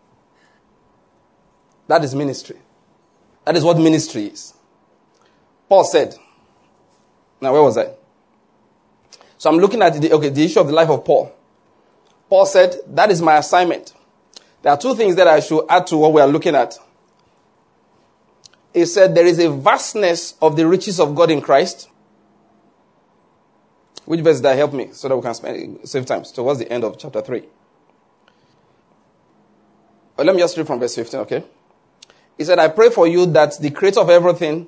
That is ministry. That is what ministry is. Paul said, now where was I? So I'm looking at the issue of the life of Paul. Paul said, that is my assignment. There are two things that I should add to what we are looking at. He said, there is a vastness of the riches of God in Christ. Which verse did that help me so that we can save time? Towards the end of chapter 3. Well, let me just read from verse 15, okay? He said, I pray for you that the creator of everything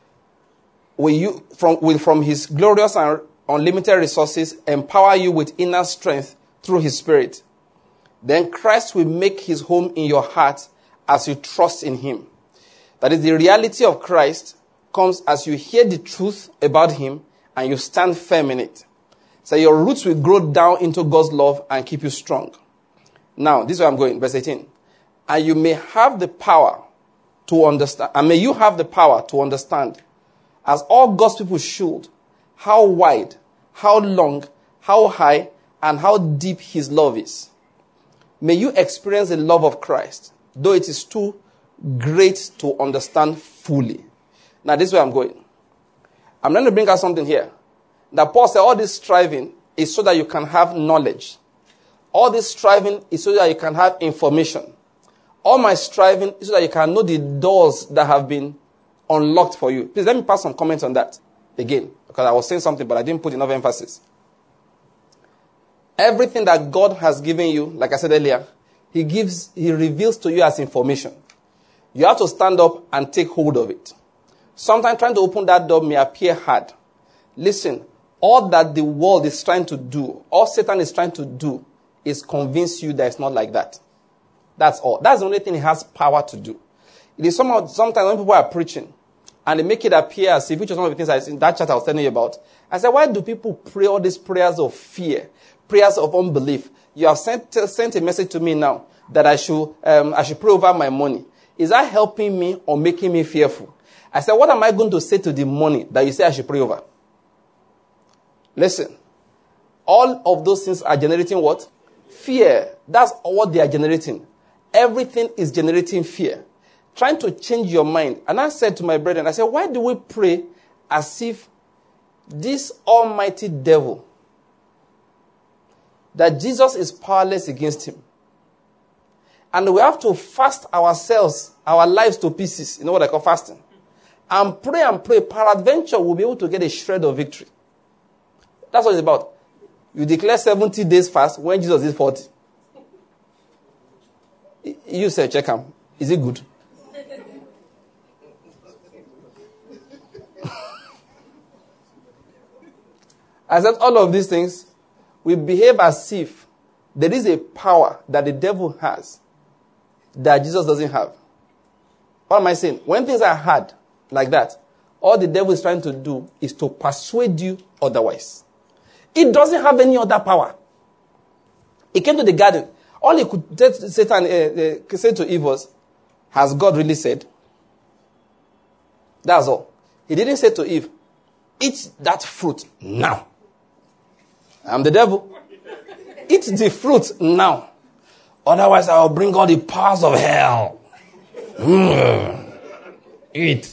will from his glorious and unlimited resources empower you with inner strength through his spirit. Then Christ will make his home in your heart as you trust in him. That is, the reality of Christ comes as you hear the truth about him and you stand firm in it. So your roots will grow down into God's love and keep you strong. Now, this is where I'm going, verse 18. And you may have the power to understand, and may you have the power to understand, as all God's people should, how wide, how long, how high, and how deep his love is. May you experience the love of Christ, though it is too great to understand fully. Now, this is where I'm going. I'm going to bring out something here. That Paul said all this striving is so that you can have knowledge. All this striving is so that you can have information. All my striving is so that you can know the doors that have been unlocked for you. Please let me pass some comments on that again, because I was saying something, but I didn't put enough emphasis. Everything that God has given you, like I said earlier, He reveals to you as information. You have to stand up and take hold of it. Sometimes trying to open that door may appear hard. Listen, all that the world is trying to do, all Satan is trying to do, is convince you that it's not like that. That's all. That's the only thing he has power to do. It is sometimes when people are preaching, and they make it appear as if, which is one of the things in that chat I was telling you about. I said, why do people pray all these prayers of fear, prayers of unbelief? You have sent a message to me now that I should pray over my money. Is that helping me or making me fearful? I said, what am I going to say to the money that you say I should pray over? Listen, all of those things are generating what? Fear. That's what they are generating. Everything is generating fear. Trying to change your mind. And I said to my brethren, I said, why do we pray as if this almighty devil, that Jesus is powerless against him? And we have to fast ourselves, our lives to pieces. You know what I call fasting? And pray. Peradventure, we'll be able to get a shred of victory. That's what it's about. You declare 70 days fast when Jesus is 40. You say, check him. Is it good? I said all of these things, we behave as if there is a power that the devil has that Jesus doesn't have. What am I saying? When things are hard like that, all the devil is trying to do is to persuade you otherwise. It doesn't have any other power. He came to the garden. All he could say to Eve was, has God really said? That's all. He didn't say to Eve, eat that fruit now. I'm the devil. Eat the fruit now. Otherwise, I will bring all the powers of hell. Eat.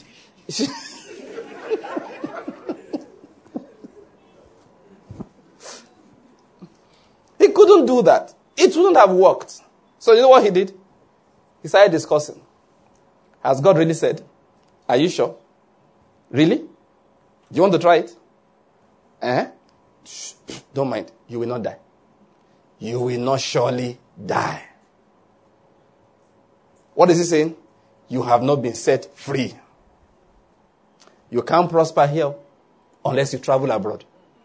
He couldn't do that. It wouldn't have worked. So you know what he did? He started discussing. Has God really said? Are you sure? Really? Do you want to try it? Shh, don't mind. You will not die. You will not surely die. What is he saying? You have not been set free. You can't prosper here unless you travel abroad.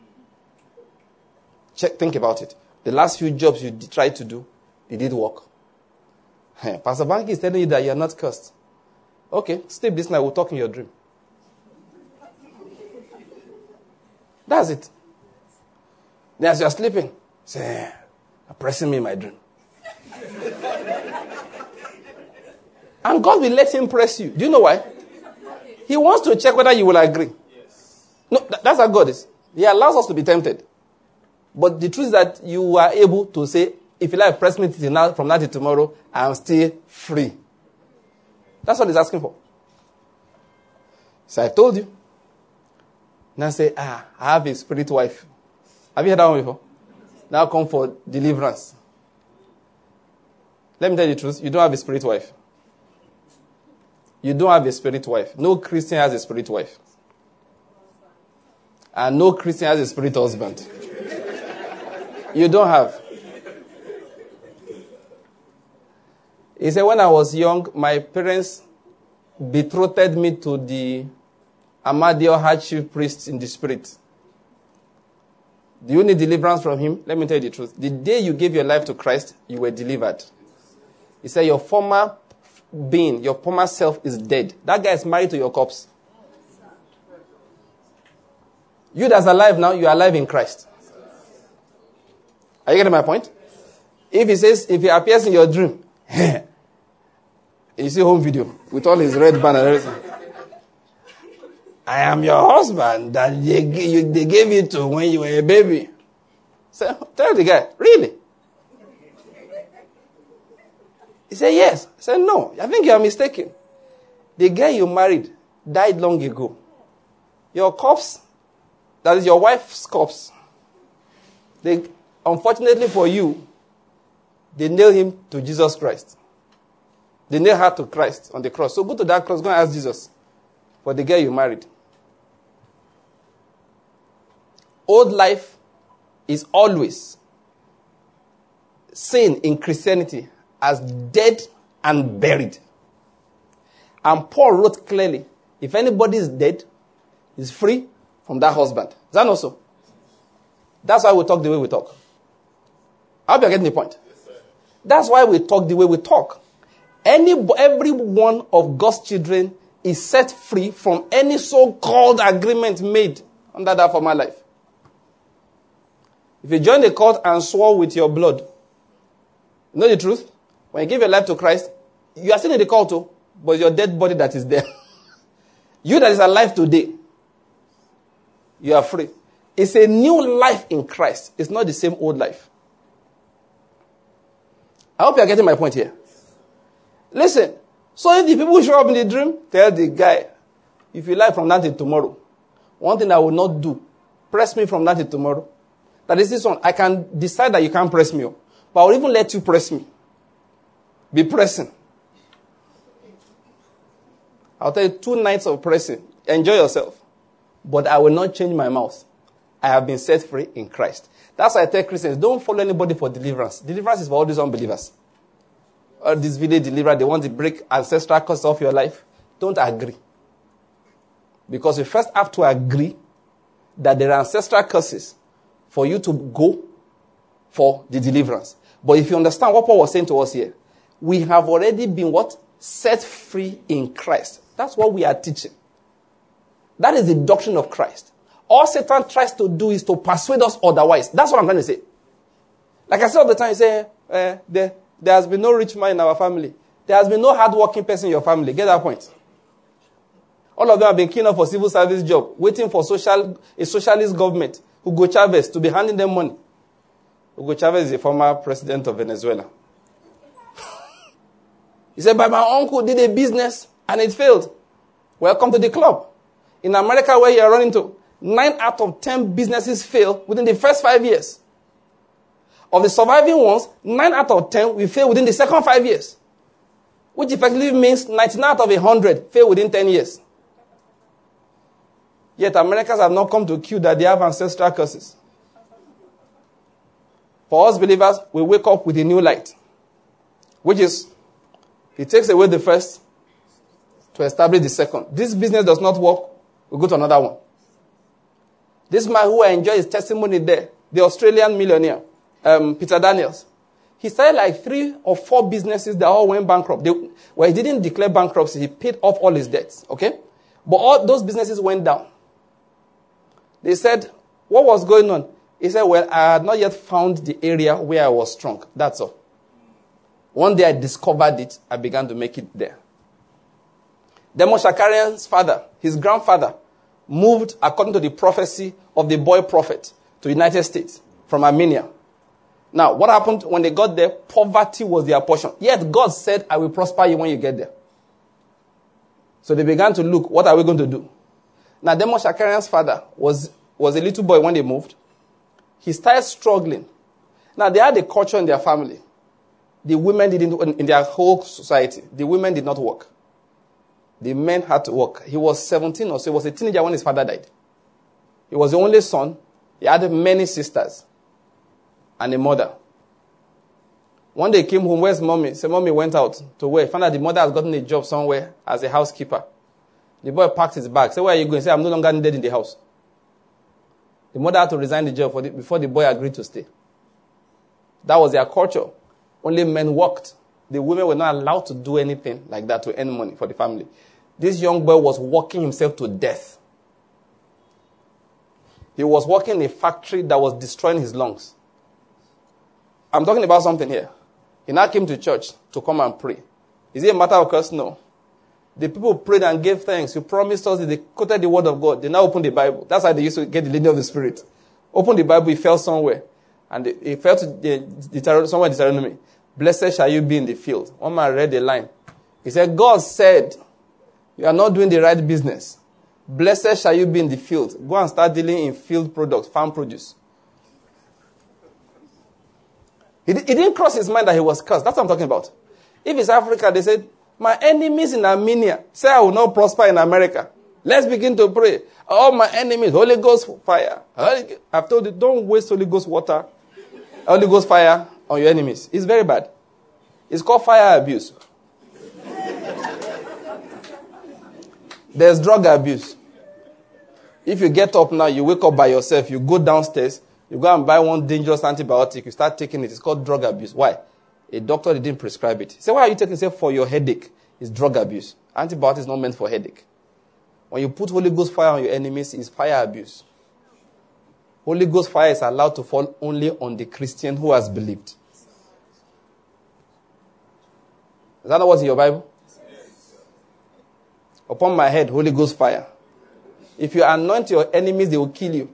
Think about it. The last few jobs you tried to do, it did work. Pastor Banky is telling you that you're not cursed. Okay, sleep this night, we'll talk in your dream. That's it. Then as you're sleeping, say, you're pressing me in my dream. And God will let him press you. Do you know why? He wants to check whether you will agree. No, that's how God is. He allows us to be tempted. But the truth is that you are able to say, if you like, press me from now to tomorrow, I'm still free. That's what he's asking for. So I told you. Now say, I have a spirit wife. Have you heard that one before? Now come for deliverance. Let me tell you the truth. You don't have a spirit wife. You don't have a spirit wife. No Christian has a spirit wife. And no Christian has a spirit husband. You don't have. He said, when I was young, my parents betrothed me to the Amadio High Chief priest in the spirit. Do you need deliverance from him? Let me tell you the truth. The day you gave your life to Christ, you were delivered. He said, your former being, your former self is dead. That guy is married to your corpse. You that's alive now, you are alive in Christ. Are you getting my point? If he says, if he appears in your dream, you see home video with all his red band and everything. I am your husband that they gave you to when you were a baby. So tell the guy, really? He said, yes. I said, no, I think you are mistaken. The guy you married died long ago. Your corpse, that is your wife's corpse, unfortunately for you, they nailed him to Jesus Christ. They nailed her to Christ on the cross. So go to that cross, go and ask Jesus for the girl you married. Old life is always seen in Christianity as dead and buried. And Paul wrote clearly, if anybody is dead, he's free from that husband. Is that not so? That's why we talk the way we talk. I hope you're getting the point. That's why we talk the way we talk. Every one of God's children is set free from any so-called agreement made under that former life. If you join the cult and swore with your blood, you know the truth? When you give your life to Christ, you are still in the cult too, but your dead body that is there. You that is alive today, you are free. It's a new life in Christ. It's not the same old life. I hope you are getting my point here. Listen, so if the people show up in the dream, tell the guy, if you like from now till tomorrow, one thing I will not do, press me from now till tomorrow. That is this one. I can decide that you can't press me, but I will even let you press me. Be pressing. I'll tell you 2 nights of pressing. Enjoy yourself. But I will not change my mouth. I have been set free in Christ. That's why I tell Christians, don't follow anybody for deliverance. Deliverance is for all these unbelievers. All these village deliverers, they want to break ancestral curses off your life. Don't agree. Because you first have to agree that there are ancestral curses for you to go for the deliverance. But if you understand what Paul was saying to us here, we have already been what? Set free in Christ. That's what we are teaching. That is the doctrine of Christ. All Satan tries to do is to persuade us otherwise. That's what I'm trying to say. Like I said all the time, you say, there has been no rich man in our family. There has been no hard-working person in your family. Get that point? All of them have been keen up for civil service job, waiting for a socialist government, Hugo Chavez, to be handing them money. Hugo Chavez is a former president of Venezuela. He said, but my uncle did a business and it failed. Welcome to the club. In America, where you are running to, 9 out of 10 businesses fail within the first 5 years. Of the surviving ones, 9 out of 10 will fail within the second 5 years. Which effectively means 99 out of 100 fail within 10 years. Yet Americans have not come to cue that they have ancestral curses. For us believers, we wake up with a new light. Which is, it takes away the first to establish the second. This business does not work, we go to another one. This man who I enjoy his testimony there, the Australian millionaire, Peter Daniels, He started like 3 or 4 businesses that all went bankrupt. Well, he didn't declare bankruptcy. He paid off all his debts. Okay? But all those businesses went down. They said, what was going on? He said, well, I had not yet found the area where I was strong. That's all. One day I discovered it. I began to make it there. Demos Shakarian's father, his grandfather, moved according to the prophecy of the boy prophet to the United States from Armenia. Now, what happened when they got there? Poverty was their portion. Yet God said, I will prosper you when you get there. So they began to look, what are we going to do? Now, Demos Shakarian's father was a little boy when they moved. He started struggling. Now, they had a culture in their family. The women didn't, in their whole society, the women did not work. The men had to work. He was 17 or so. He was a teenager when his father died. He was the only son. He had many sisters and a mother. One day he came home, where's mommy? He said, mommy went out to work. Found out the mother has gotten a job somewhere as a housekeeper. The boy packed his bag. Said, where are you going? He said, I'm no longer needed in the house. The mother had to resign the job before the boy agreed to stay. That was their culture. Only men worked. The women were not allowed to do anything like that to earn money for the family. This young boy was working himself to death. He was working in a factory that was destroying his lungs. I'm talking about something here. He now came to church to come and pray. Is it a matter of curse? No. The people prayed and gave thanks. You promised us that they quoted the word of God. They now opened the Bible. That's how they used to get the leading of the Spirit. Open the Bible, he fell somewhere. And he fell to somewhere in Deuteronomy. Blessed shall you be in the field. One man read the line. He said, God said, you are not doing the right business. Blessed shall you be in the field. Go and start dealing in field products, farm produce. It didn't cross his mind that he was cursed. That's what I'm talking about. If it's Africa, they said, my enemies in Armenia say I will not prosper in America. Let's begin to pray. All my enemies, Holy Ghost fire. I've told you, don't waste Holy Ghost water, Holy Ghost fire on your enemies. It's very bad. It's called fire abuse. There's drug abuse. If you get up now, you wake up by yourself, you go downstairs, you go and buy one dangerous antibiotic, you start taking it. It's called drug abuse. Why? A doctor didn't prescribe it. He said, why are you taking it? For your headache. It's drug abuse. Antibiotic is not meant for headache. When you put Holy Ghost fire on your enemies, it's fire abuse. Holy Ghost fire is allowed to fall only on the Christian who has believed. Is that not what's in your Bible? Yes. Upon my head, Holy Ghost fire. If you anoint your enemies, they will kill you.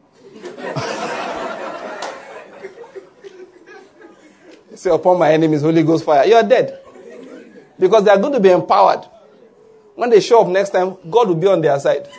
Say, upon my enemies, Holy Ghost fire. You are dead. Because they are going to be empowered. When they show up next time, God will be on their side.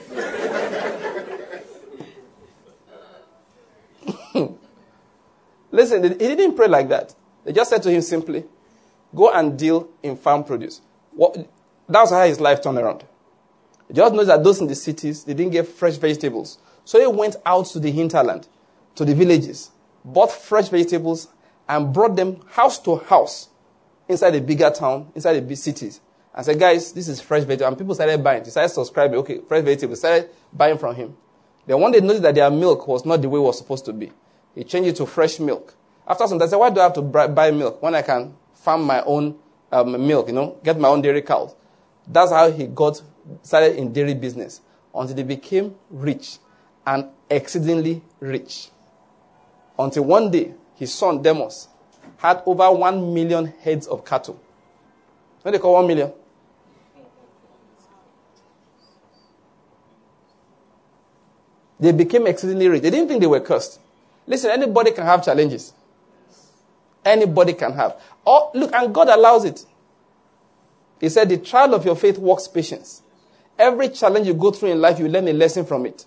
Listen, he didn't pray like that. They just said to him simply, go and deal in farm produce. That's how his life turned around. He just knows that those in the cities, they didn't get fresh vegetables. So he went out to the hinterland, to the villages, bought fresh vegetables, and brought them house to house inside a bigger town, inside the big cities. And said, guys, this is fresh vegetable. And people started buying. They started subscribing. Okay, fresh vegetables. Started buying from him. Then one day noticed that their milk was not the way it was supposed to be. He changed it to fresh milk. After some time, they said, why do I have to buy milk when I can farm my own milk, get my own dairy cows? That's how he started in dairy business until he became rich and exceedingly rich. Until one day, his son Demos had over 1 million heads of cattle. What do they call 1 million? They became exceedingly rich. They didn't think they were cursed. Listen, anybody can have challenges. Anybody can have. Oh, look, and God allows it. He said, the trial of your faith works patience. Every challenge you go through in life, you learn a lesson from it.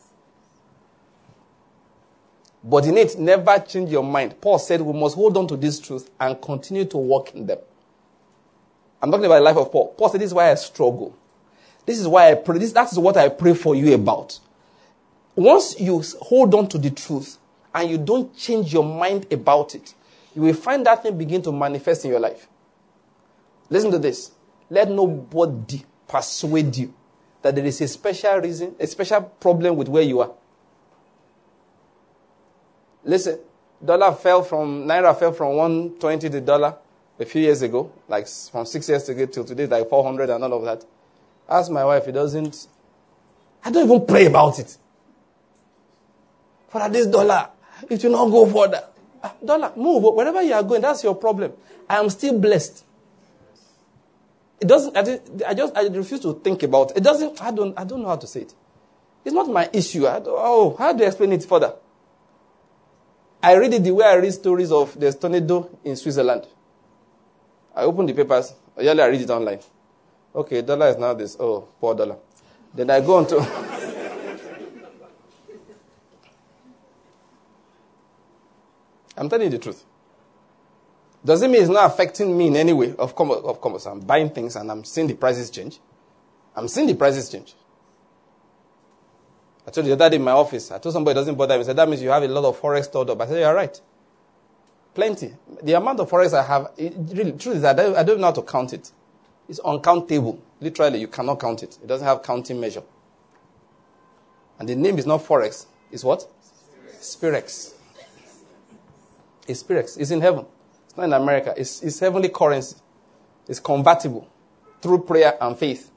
But in it, never change your mind. Paul said we must hold on to this truth and continue to walk in them. I'm talking about the life of Paul. Paul said, this is why I struggle. This is why I pray. That is what I pray for you about. Once you hold on to the truth and you don't change your mind about it, you will find that thing begin to manifest in your life. Listen to this. Let nobody persuade you that there is a special reason, a special problem with where you are. Listen, Naira fell from 120 to dollar a few years ago, like from 6 years ago till today, like 400 and all of that. Ask my wife, I don't even pray about it. For this dollar, it will not go further. Dollar, move. Wherever you are going, that's your problem. I am still blessed. It doesn't, I refuse to think about it. It doesn't, I don't know how to say it. It's not my issue. How do I explain it further? I read it the way I read stories of the tornado in Switzerland. I open the papers. Usually I read it online. Okay, dollar is now this. Oh, poor dollar. Then I go on to... I'm telling you the truth. Doesn't mean it's not affecting me in any way. Of course, I'm buying things and I'm seeing the prices change. I'm seeing the prices change. I told you the other day in my office, I told somebody it doesn't bother me. I said, that means you have a lot of forex stored up. I said, you're right. Plenty. The amount of forex I have, really, truth is that I don't know how to count it. It's uncountable. Literally, you cannot count it. It doesn't have counting measure. And the name is not forex. It's what? Spirex. It's Spirex. It's in heaven. It's not in America. It's heavenly currency. It's convertible through prayer and faith.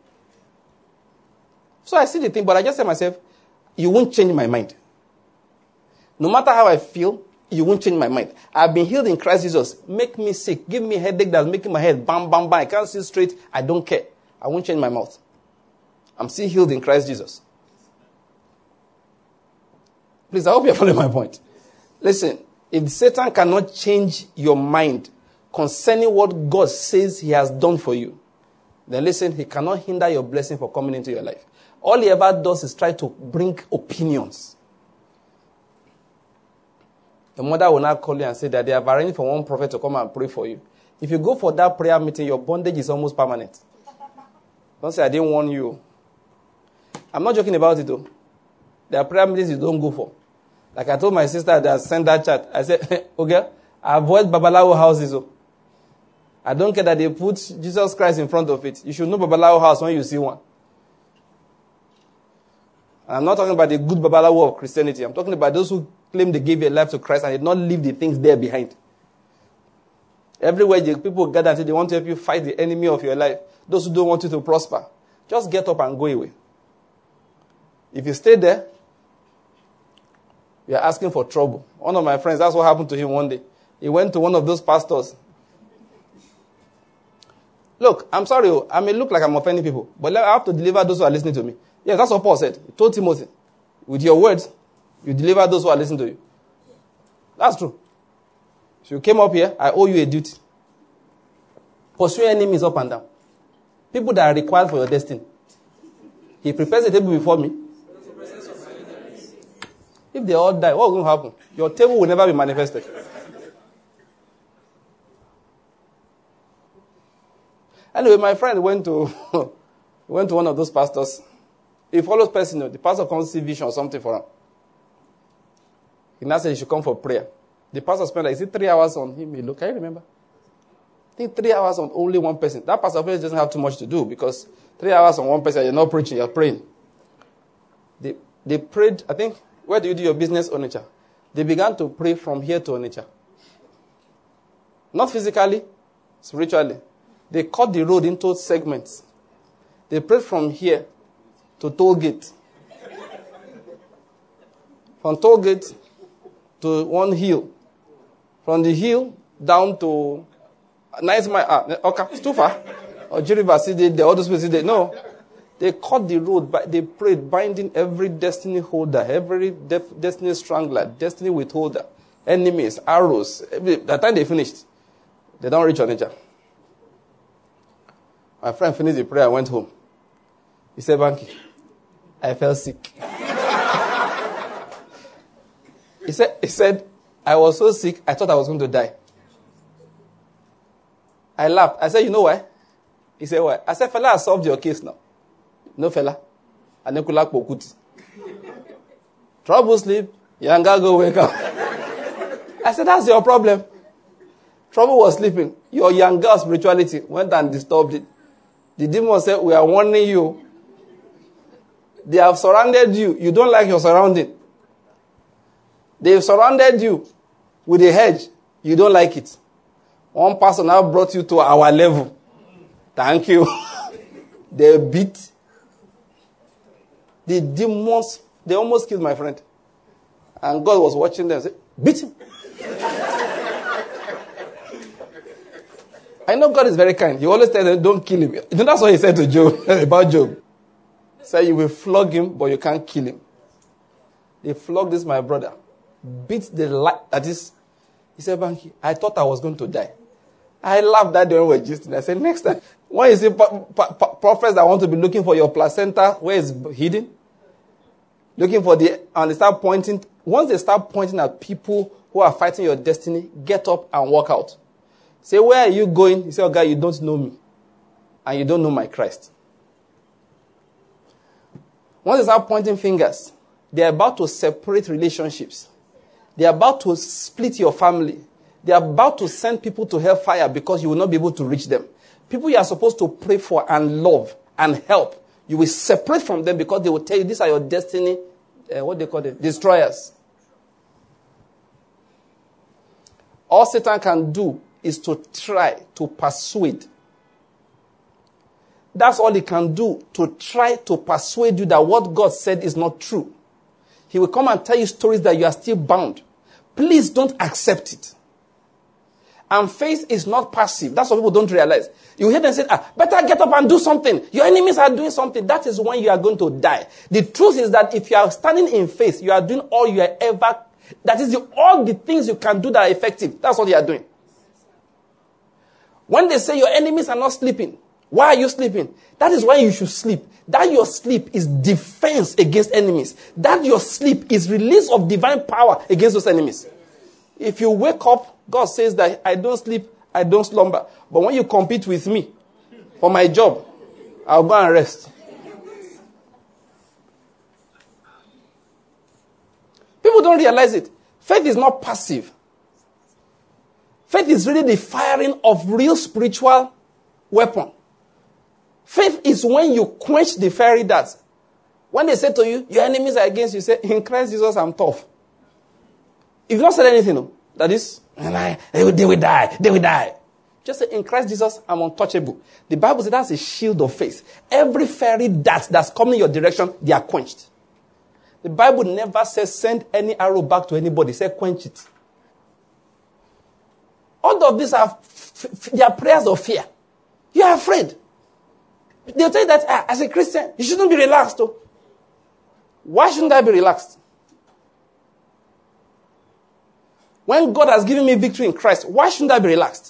So I see the thing, but I just say to myself, you won't change my mind. No matter how I feel, you won't change my mind. I've been healed in Christ Jesus. Make me sick. Give me a headache that's making my head bam, bam, bam. I can't see straight. I don't care. I won't change my mouth. I'm still healed in Christ Jesus. Please, I hope you're following my point. Listen, if Satan cannot change your mind concerning what God says he has done for you, then listen, he cannot hinder your blessing for coming into your life. All he ever does is try to bring opinions. The mother will now call you and say that they have arranged for one prophet to come and pray for you. If you go for that prayer meeting, your bondage is almost permanent. Don't say, I didn't warn you. I'm not joking about it though. There are prayer meetings you don't go for. Like I told my sister that sent that chat. I said, okay, avoid Babalawo houses. I don't care that they put Jesus Christ in front of it. You should know Babalawo house when you see one. And I'm not talking about the good Babalawo of Christianity. I'm talking about those who claim they gave their life to Christ and did not leave the things there behind. Everywhere the people gather until they want to help you fight the enemy of your life. Those who don't want you to prosper. Just get up and go away. If you stay there, you're asking for trouble. One of my friends, that's what happened to him one day. He went to one of those pastors. Look, I'm sorry, I may look like I'm offending people, but I have to deliver those who are listening to me. Yes, that's what Paul said. He told Timothy, with your words, you deliver those who are listening to you. That's true. So you came up here, I owe you a duty. Pursue enemies up and down. People that are required for your destiny. He prepares a table before me. If they all die, what will happen? Your table will never be manifested. Anyway, my friend went to one of those pastors. He follows personal. The pastor comes to see vision or something for him. He now said he should come for prayer. The pastor spent like 3 hours on him. Look, can you remember? I think 3 hours on only one person. That pastor doesn't have too much to do because 3 hours on one person, you're not preaching, you're praying. They prayed, I think, where do you do your business, Onitsha? They began to pray from here to Onitsha. Not physically, spiritually. They cut the road into segments. They prayed from here to Toll Gate. From Toll Gate to one hill. From the hill down to Nice Mile. Okay, it's too far. Or Jiriba, see, all those places, no. They cut the road, but they prayed, binding every destiny holder, every destiny strangler, destiny withholder, enemies, arrows. By the time they finished, they don't reach Onitsha. My friend finished the prayer and went home. He said, Banky, I felt sick. He said, I was so sick, I thought I was going to die. I laughed. I said, you know why? He said, why? I said, fella, I solved your case now. No fella. Anekulak pokuti. Trouble sleep. Yanga go wake up. I said, that's your problem. Trouble was sleeping. Your younger spirituality went and disturbed it. The demon said, we are warning you. They have surrounded you. You don't like your surrounding. They've surrounded you. with a hedge. You don't like it. One person now brought you to our level. Thank you. They beat. The demons, they almost killed my friend. And God was watching them and said, beat him. I know God is very kind. He always tells them, don't kill him. You know, that's what he said to Job, about Job. He said, you will flog him, but you can't kill him. They flogged this, my brother. Beat the life. That is, he said, Banky, I thought I was going to die. I laughed that day when we were gisting. I said, next time, when you see prophets that want to be looking for your placenta, where it's hidden, looking for and they start pointing. Once they start pointing at people who are fighting your destiny, get up and walk out. Say, where are you going? You say, oh God, you don't know me. And you don't know my Christ. Once they start pointing fingers, they're about to separate relationships. They're about to split your family. They're about to send people to hellfire because you will not be able to reach them. People you are supposed to pray for and love and help, you will separate from them because they will tell you these are your destiny, what they call them, destroyers. All Satan can do is to try to persuade. That's all he can do, to try to persuade you that what God said is not true. He will come and tell you stories that you are still bound. Please don't accept it. And faith is not passive. That's what people don't realize. You hear them say, better get up and do something. Your enemies are doing something. That is when you are going to die. The truth is that if you are standing in faith, you are doing all you are ever, that is all the things you can do that are effective. That's what you are doing. When they say your enemies are not sleeping, why are you sleeping? That is why you should sleep. That your sleep is defense against enemies. That your sleep is release of divine power against those enemies. If you wake up, God says that I don't sleep, I don't slumber. But when you compete with me for my job, I'll go and rest. People don't realize it. Faith is not passive. Faith is really the firing of real spiritual weapon. Faith is when you quench the fiery darts. When they say to you, your enemies are against you, say, in Christ Jesus, I'm tough. If you've not said anything, that is, they will die. Just say, in Christ Jesus, I'm untouchable. The Bible says that's a shield of faith. Every fiery dart that's coming in your direction, they are quenched. The Bible never says send any arrow back to anybody. It says quench it. All of these they are prayers of fear. You are afraid. They'll tell you that as a Christian, you shouldn't be relaxed. Though. Why shouldn't I be relaxed? When God has given me victory in Christ, why shouldn't I be relaxed?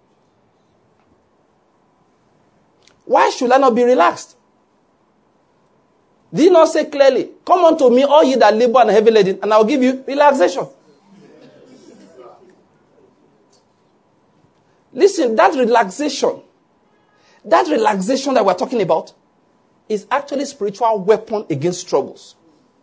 Why should I not be relaxed? Did he not say clearly, come unto me, all ye that labor and are heavy laden, and I'll give you relaxation? Listen, that relaxation that we're talking about is actually a spiritual weapon against troubles.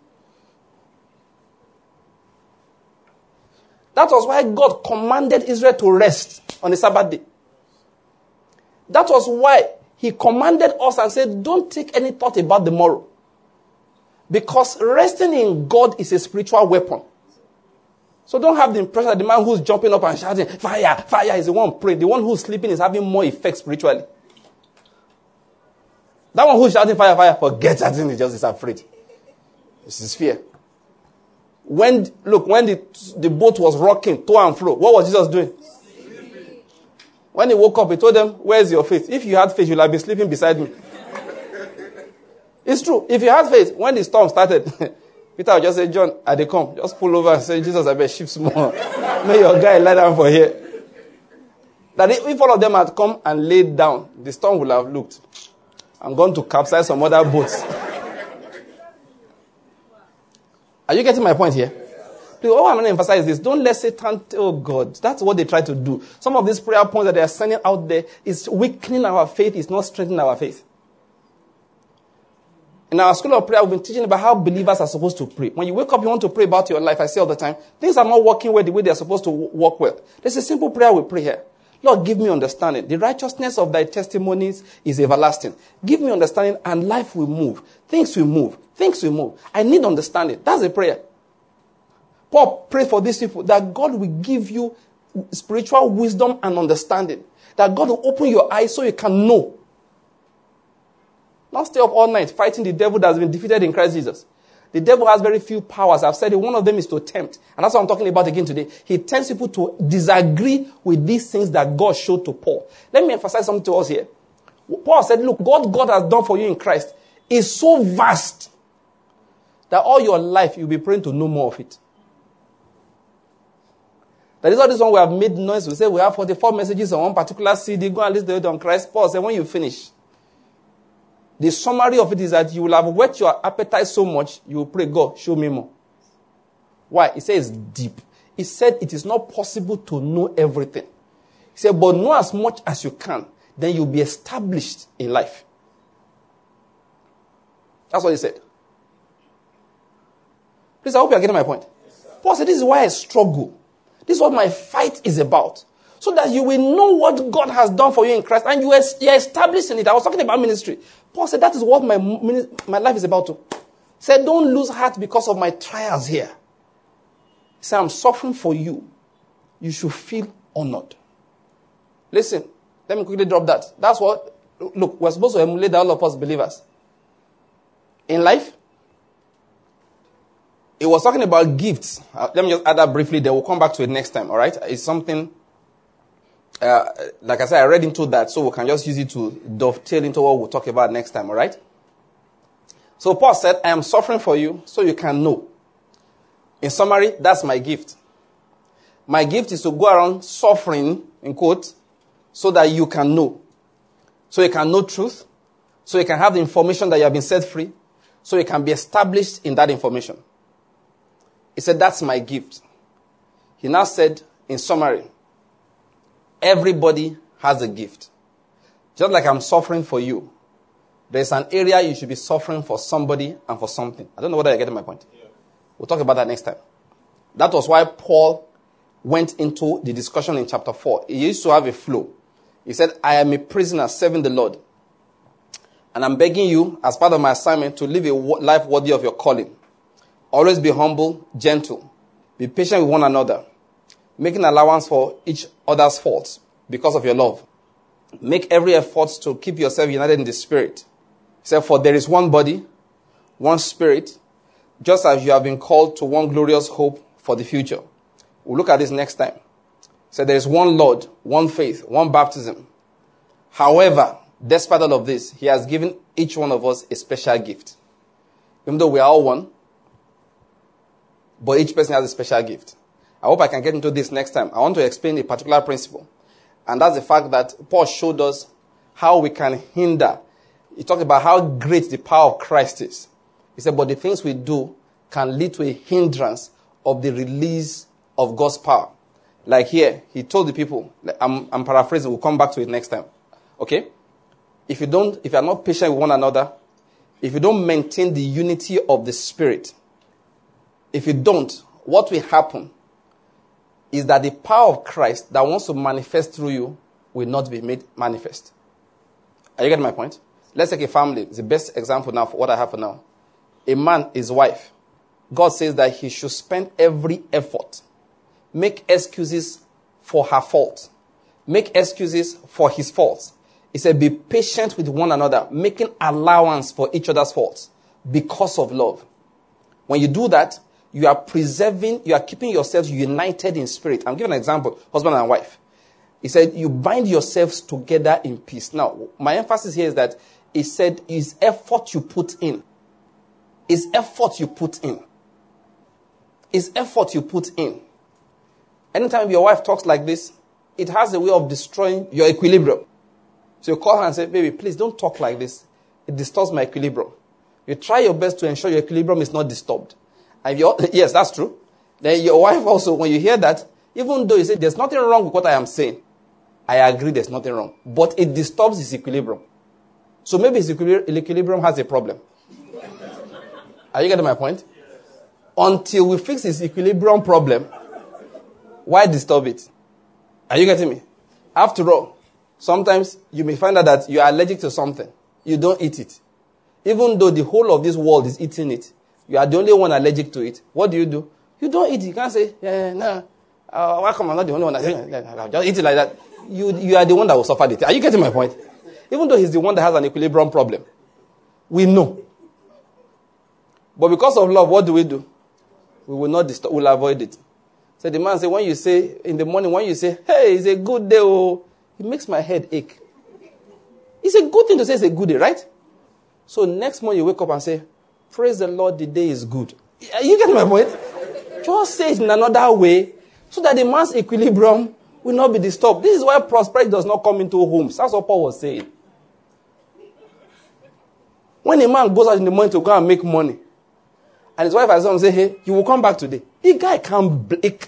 That was why God commanded Israel to rest on the Sabbath day. That was why he commanded us and said, don't take any thought about the morrow. Because resting in God is a spiritual weapon. So don't have the impression that the man who's jumping up and shouting, fire, fire, is the one praying. The one who's sleeping is having more effect spiritually. That one who's shouting, fire, fire, forget that thing, he just is afraid. This is fear. When the boat was rocking to and fro, what was Jesus doing? Sleeping. When he woke up, he told them, where's your faith? If you had faith, you'll have been sleeping beside me. It's true. If you had faith, when the storm started, Peter would just say, John, I they come. Just pull over and say, Jesus, I bet shift small. May your guy lie down for here. That if all of them had come and laid down, the storm would have looked. I'm going to capsize some other boats. Are you getting my point here? Please, what I'm going to emphasize is this. Don't let Satan, oh God, that's what they try to do. Some of these prayer points that they are sending out there is weakening our faith, it's not strengthening our faith. In our school of prayer, we've been teaching about how believers are supposed to pray. When you wake up, you want to pray about your life. I say all the time, things are not working well the way they're supposed to work well. There's a simple prayer we pray here. Lord, give me understanding. The righteousness of thy testimonies is everlasting. Give me understanding and life will move. Things will move. Things will move. I need understanding. That's a prayer. Paul prayed for these people that God will give you spiritual wisdom and understanding. That God will open your eyes so you can know. Not stay up all night fighting the devil that has been defeated in Christ Jesus. The devil has very few powers. I've said it. One of them is to tempt. And that's what I'm talking about again today. He tempts people to disagree with these things that God showed to Paul. Let me emphasize something to us here. Paul said, look, what God has done for you in Christ is so vast that all your life you'll be praying to know more of it. That is all this one we have made noise. We say we have 44 messages on one particular CD. Go and listen to it on Christ. Paul said, when you finish, the summary of it is that you will have whet your appetite so much, you will pray, God, show me more. Why? He says it's deep. He said it is not possible to know everything. He said, but know as much as you can, then you'll be established in life. That's what he said. Please, I hope you are getting my point. Yes, Paul said, this is why I struggle. This is what my fight is about. So that you will know what God has done for you in Christ and you are established in it. I was talking about ministry. Paul said, that is what my life is about. He said, don't lose heart because of my trials here. He said, I'm suffering for you. You should feel honored. Listen, let me quickly drop that. That's what, look, we're supposed to emulate all of us believers. In life, it was talking about gifts. Let me just add that briefly, then we'll come back to it next time, all right? It's something, like I said, I read into that, so we can just use it to dovetail into what we'll talk about next time, all right? So Paul said, I am suffering for you so you can know. In summary, that's my gift. My gift is to go around suffering, in quotes, so that you can know. So you can know truth. So you can have the information that you have been set free. So you can be established in that information. He said, that's my gift. He now said, in summary, everybody has a gift. Just like I'm suffering for you, there's an area you should be suffering for somebody and for something. I don't know whether you're getting my point. Yeah. We'll talk about that next time. That was why Paul went into the discussion in chapter 4. He used to have a flow. He said, I am a prisoner serving the Lord. And I'm begging you, as part of my assignment, to live a life worthy of your calling. Always be humble, gentle. Be patient with one another. Making allowance for each other's faults because of your love. Make every effort to keep yourself united in the Spirit. He said, for there is one body, one Spirit, just as you have been called to one glorious hope for the future. We'll look at this next time. He said, there is one Lord, one faith, one baptism. However, despite all of this, he has given each one of us a special gift. Even though we are all one, but each person has a special gift. I hope I can get into this next time. I want to explain a particular principle. And that's the fact that Paul showed us how we can hinder. He talked about how great the power of Christ is. He said, but the things we do can lead to a hindrance of the release of God's power. Like here, he told the people, I'm paraphrasing, we'll come back to it next time. Okay? If you are not patient with one another, if you don't maintain the unity of the Spirit, if you don't, what will happen is that the power of Christ that wants to manifest through you will not be made manifest. Are you getting my point? Let's take a family. It's the best example now for what I have for now. A man, his wife. God says that he should spend every effort. Make excuses for her fault. Make excuses for his faults. He said, be patient with one another, making allowance for each other's faults because of love. When you do that, you are keeping yourselves united in spirit. I'm giving an example, husband and wife. He said, you bind yourselves together in peace. Now, my emphasis here is that he said, is effort you put in. Is effort you put in. Is effort you put in. Anytime your wife talks like this, it has a way of destroying your equilibrium. So you call her and say, baby, please don't talk like this. It disturbs my equilibrium. You try your best to ensure your equilibrium is not disturbed. And yes, that's true. Then your wife also, when you hear that, even though you say, there's nothing wrong with what I am saying, I agree there's nothing wrong. But it disturbs his equilibrium. So maybe his equilibrium has a problem. Are you getting my point? Until we fix his equilibrium problem, why disturb it? Are you getting me? After all, sometimes you may find out that you are allergic to something. You don't eat it. Even though the whole of this world is eating it, you are the only one allergic to it. What do? You don't eat. You can't say, no. Why come I'm not the only one that just eat it like that? You are the one that will suffer it. Are you getting my point? Even though he's the one that has an equilibrium problem. We know. But because of love, what do? We will not disturb, we'll avoid it. So the man said, when you say, in the morning, when you say, hey, it's a good day, oh, it makes my head ache. It's a good thing to say it's a good day, right? So next morning you wake up and say, praise the Lord, the day is good. You get my point? Just say it in another way so that the man's equilibrium will not be disturbed. This is why prosperity does not come into homes. That's what Paul was saying. When a man goes out in the morning to go and make money, and his wife has come and say, hey, you will come back today. The guy can't blink.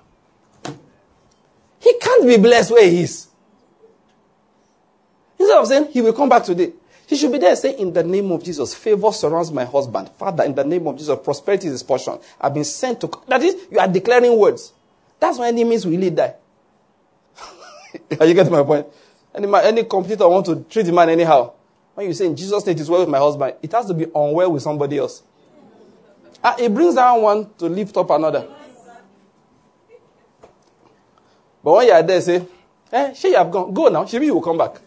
He can't be blessed where he is. Instead of saying, he will come back today. He should be there saying, in the name of Jesus, favor surrounds my husband. Father, in the name of Jesus, prosperity is his portion. I've been sent to... That is, you are declaring words. That's when enemies really die. Are you getting my point? Any competitor want to treat the man anyhow. When you say, in Jesus' name, it is well with my husband, it has to be unwell with somebody else. It brings down one to lift up another. But when you are there, say, she have gone. Go now. She will come back.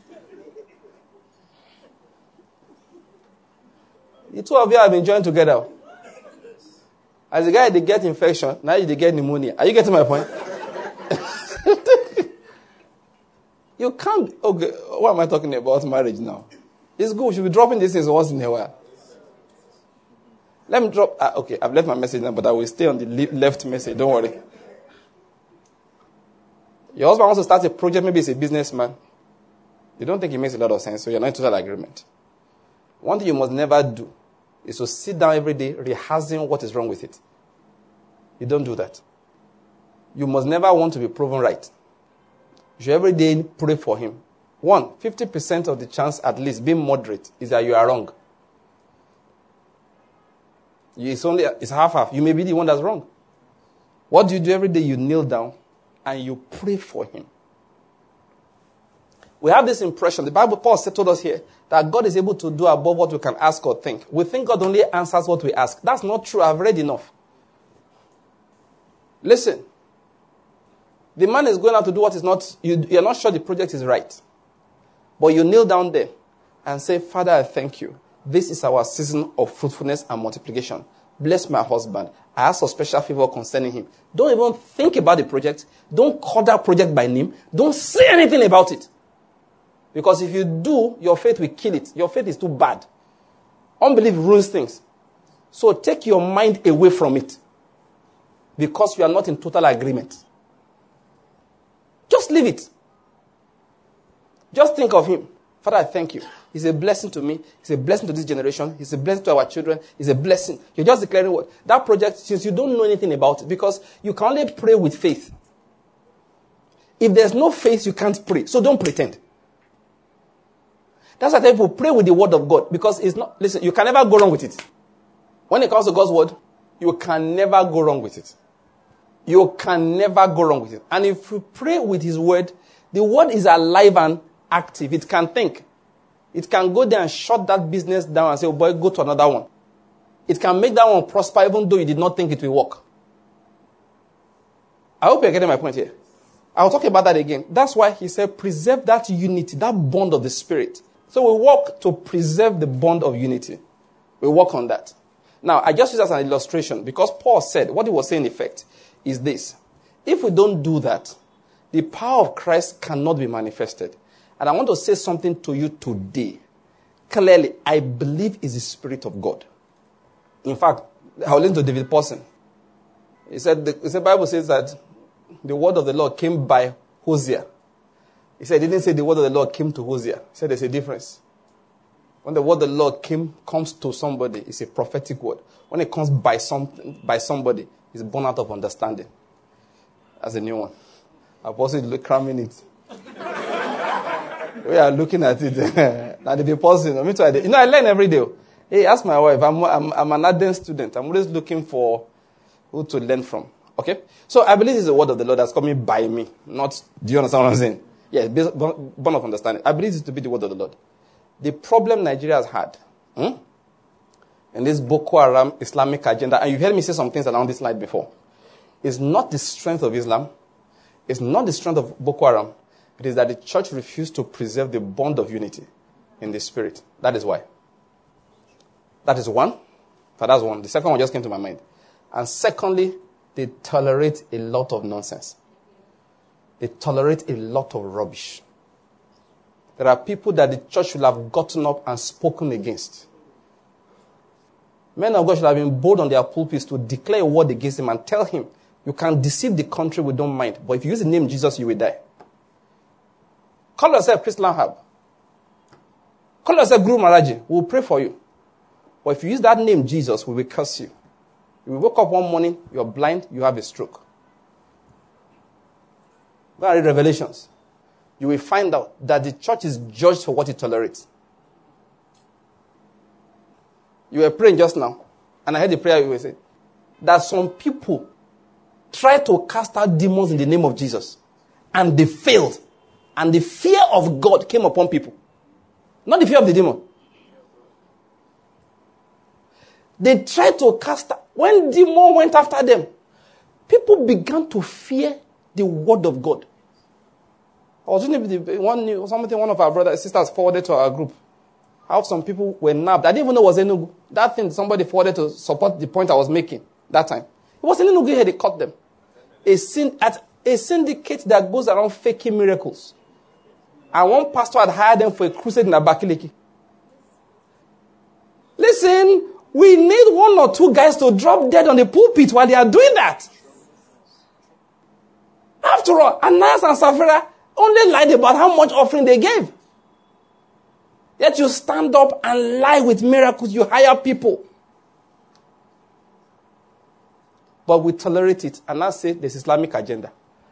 The two of you have been joined together. As the guy, they get infection. Now they get pneumonia. Are you getting my point? You can't. Okay, what am I talking about? Marriage now. It's good. We should be dropping these things once in a while. Let me drop. Okay, I've left my message now, but I will stay on the left message. Don't worry. Your husband wants to start a project. Maybe he's a businessman. You don't think it makes a lot of sense, so you're not in total agreement. One thing you must never do is to sit down every day rehearsing what is wrong with it. You don't do that. You must never want to be proven right. You should every day pray for him. 50% of the chance, at least, being moderate, is that you are wrong. It's half-half. You may be the one that's wrong. What do you do every day? You kneel down and you pray for him. We have this impression, the Bible, Paul told us here, that God is able to do above what we can ask or think. We think God only answers what we ask. That's not true. I've read enough. Listen. The man is going out to do what is not, you're not sure the project is right. But you kneel down there and say, Father, I thank you. This is our season of fruitfulness and multiplication. Bless my husband. I ask for special favor concerning him. Don't even think about the project. Don't call that project by name. Don't say anything about it. Because if you do, your faith will kill it. Your faith is too bad. Unbelief ruins things. So take your mind away from it. Because you are not in total agreement. Just leave it. Just think of him. Father, I thank you. He's a blessing to me. He's a blessing to this generation. He's a blessing to our children. He's a blessing. You're just declaring what? That project, since you don't know anything about it, because you can only pray with faith. If there's no faith, you can't pray. So don't pretend. That's why people pray with the word of God. Because it's not, listen, you can never go wrong with it. When it comes to God's word, you can never go wrong with it. You can never go wrong with it. And if you pray with his word, the word is alive and active. It can think. It can go there and shut that business down and say, oh boy, go to another one. It can make that one prosper even though you did not think it will work. I hope you're getting my point here. I'll talk about that again. That's why he said, preserve that unity, that bond of the Spirit. So we work to preserve the bond of unity. We work on that. Now, I just use that as an illustration because Paul said, what he was saying in effect is this. If we don't do that, the power of Christ cannot be manifested. And I want to say something to you today. Clearly, I believe it's the Spirit of God. In fact, I'll listen to David Paulson. He said, the Bible says that the word of the Lord came by Hosea. He said, he didn't say the word of the Lord came to Hosea. He said there's a difference. When the word of the Lord comes to somebody, it's a prophetic word. When it comes by somebody, it's born out of understanding. That's a new one. I've also cramming it. We are looking at it. Now the person, I learn every day. Hey, ask my wife. I'm an ardent student. I'm always looking for who to learn from. Okay? So I believe it's the word of the Lord that's coming by me. Not, do you understand what I'm saying? Yes, born of understanding. I believe it to be the word of the Lord. The problem Nigeria has had in this Boko Haram Islamic agenda, and you've heard me say some things around this slide before, is not the strength of Islam. It's not the strength of Boko Haram. It is that the church refused to preserve the bond of unity in the spirit. That is why. That is one. So that's one. The second one just came to my mind. And secondly, they tolerate a lot of nonsense. They tolerate a lot of rubbish. There are people that the church should have gotten up and spoken against. Men of God should have been bold on their pulpits to declare a word against him and tell him, you can deceive the country, we don't mind. But if you use the name Jesus, you will die. Call yourself Christian Hub. Call yourself Guru Maharaji. We will pray for you. But if you use that name Jesus, we will curse you. You will wake up one morning, you're blind, you have a stroke. Go and read Revelations. You will find out that the church is judged for what it tolerates. You were praying just now, and I heard the prayer you were saying, that some people try to cast out demons in the name of Jesus, and they failed. And the fear of God came upon people. Not the fear of the demon. They tried to cast out. When demon went after them, people began to fear the word of God. I was reading one of our brothers and sisters forwarded to our group. How some people were nabbed. I didn't even know it was Enugu. That thing somebody forwarded to support the point I was making that time. It was in Enugu here they caught them. A syndicate that goes around faking miracles. And one pastor had hired them for a crusade in Abakaliki. Listen, we need one or two guys to drop dead on the pulpit while they are doing that. After all, Ananias and Sapphira only lied about how much offering they gave. Yet you stand up and lie with miracles. You hire people. But we tolerate it. And now say there's Islamic agenda.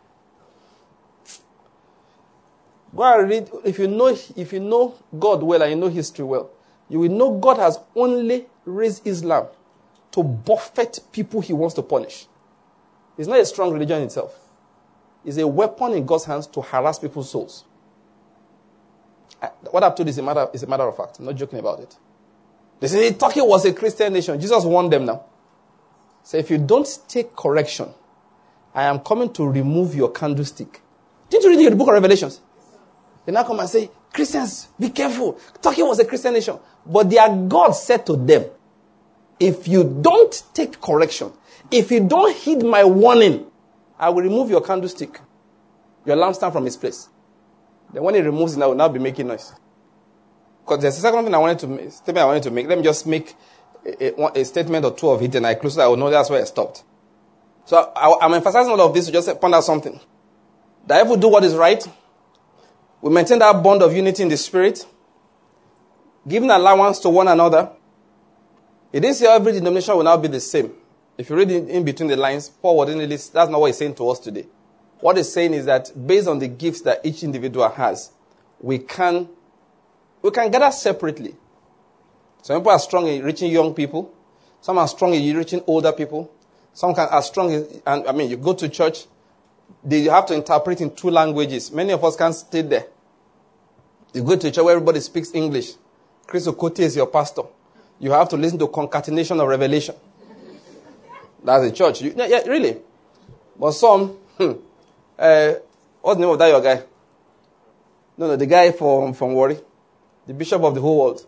Go and read. If you know God well and you know history well, you will know God has only raised Islam to buffet people he wants to punish. It's not a strong religion in itself. It's a weapon in God's hands to harass people's souls. What I've told you is a matter of fact. I'm not joking about it. They say Turkey was a Christian nation. Jesus warned them now. So if you don't take correction, I am coming to remove your candlestick. Didn't you read the book of Revelations? They now come and say, Christians, be careful. Turkey was a Christian nation. But their God said to them, if you don't take correction, if you don't heed my warning, I will remove your candlestick, your lampstand from its place. Then when he removes it, I will now be making noise. Because there's a second thing I wanted to make. Let me just make a statement or two of it, and I close it. I will know that's where I stopped. So I'm emphasizing all of this to just point out something. That if we do what is right, we maintain that bond of unity in the spirit, giving allowance to one another. It didn't say every denomination will now be the same. If you read in between the lines, Paul was in the list. That's not what he's saying to us today. What he's saying is that based on the gifts that each individual has, we can gather separately. Some people are strong in reaching young people. Some are strong in reaching older people. Some are strong in, you go to church, they have to interpret in two languages. Many of us can't stay there. You go to a church where everybody speaks English. Chris Okotie is your pastor. You have to listen to concatenation of revelation. That's a church. Yeah, really. But some, what's the name of that your guy? No, the guy from Warri. The bishop of the whole world.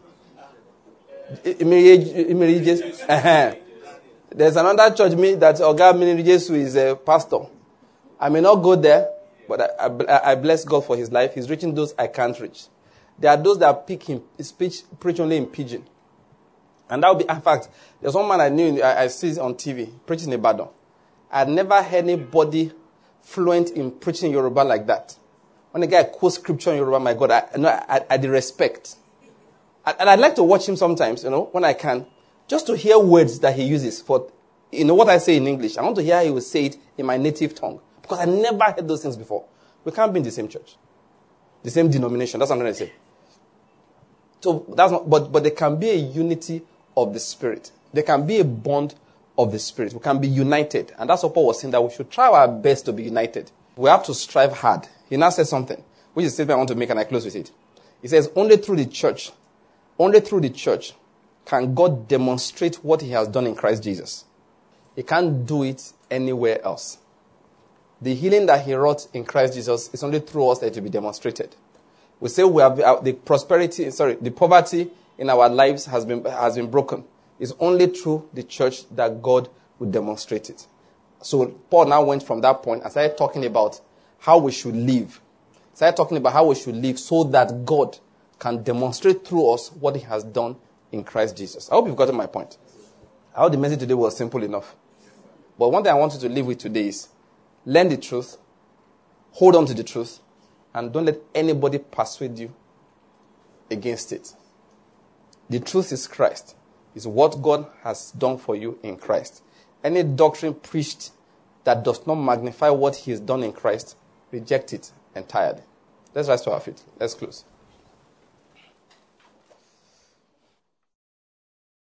There's another church that Oga Minijesu is a pastor. I may not go there, but I bless God for his life. He's reaching those I can't reach. There are those that preach only in pidgin. And that would be, in fact, there's one man I knew, I see on TV, preaching in Ibadan. I'd never heard anybody fluent in preaching Yoruba like that. When a guy quotes scripture in Yoruba, my God, I respect. And I'd like to watch him sometimes, when I can, just to hear words that he uses for, what I say in English. I want to hear how he will say it in my native tongue. Because I never heard those things before. We can't be in the same church. The same denomination. That's what I'm trying to say. So that's not, but there can be a unity of the Spirit. There can be a bond of the Spirit. We can be united. And that's what Paul was saying, that we should try our best to be united. We have to strive hard. He now said something, which is a statement I want to make, and I close with it. He says, only through the church can God demonstrate what he has done in Christ Jesus. He can't do it anywhere else. The healing that he wrought in Christ Jesus is only through us that it will be demonstrated. We say we have the poverty in our lives has been broken. It's only through the church that God will demonstrate it. So Paul now went from that point and started talking about how we should live. Started talking about how we should live so that God can demonstrate through us what he has done in Christ Jesus. I hope you've gotten my point. I hope the message today was simple enough. But one thing I want you to live with today is learn the truth, hold on to the truth, and don't let anybody persuade you against it. The truth is Christ. It's what God has done for you in Christ. Any doctrine preached that does not magnify what he has done in Christ, reject it entirely. Let's rise to our feet. Let's close.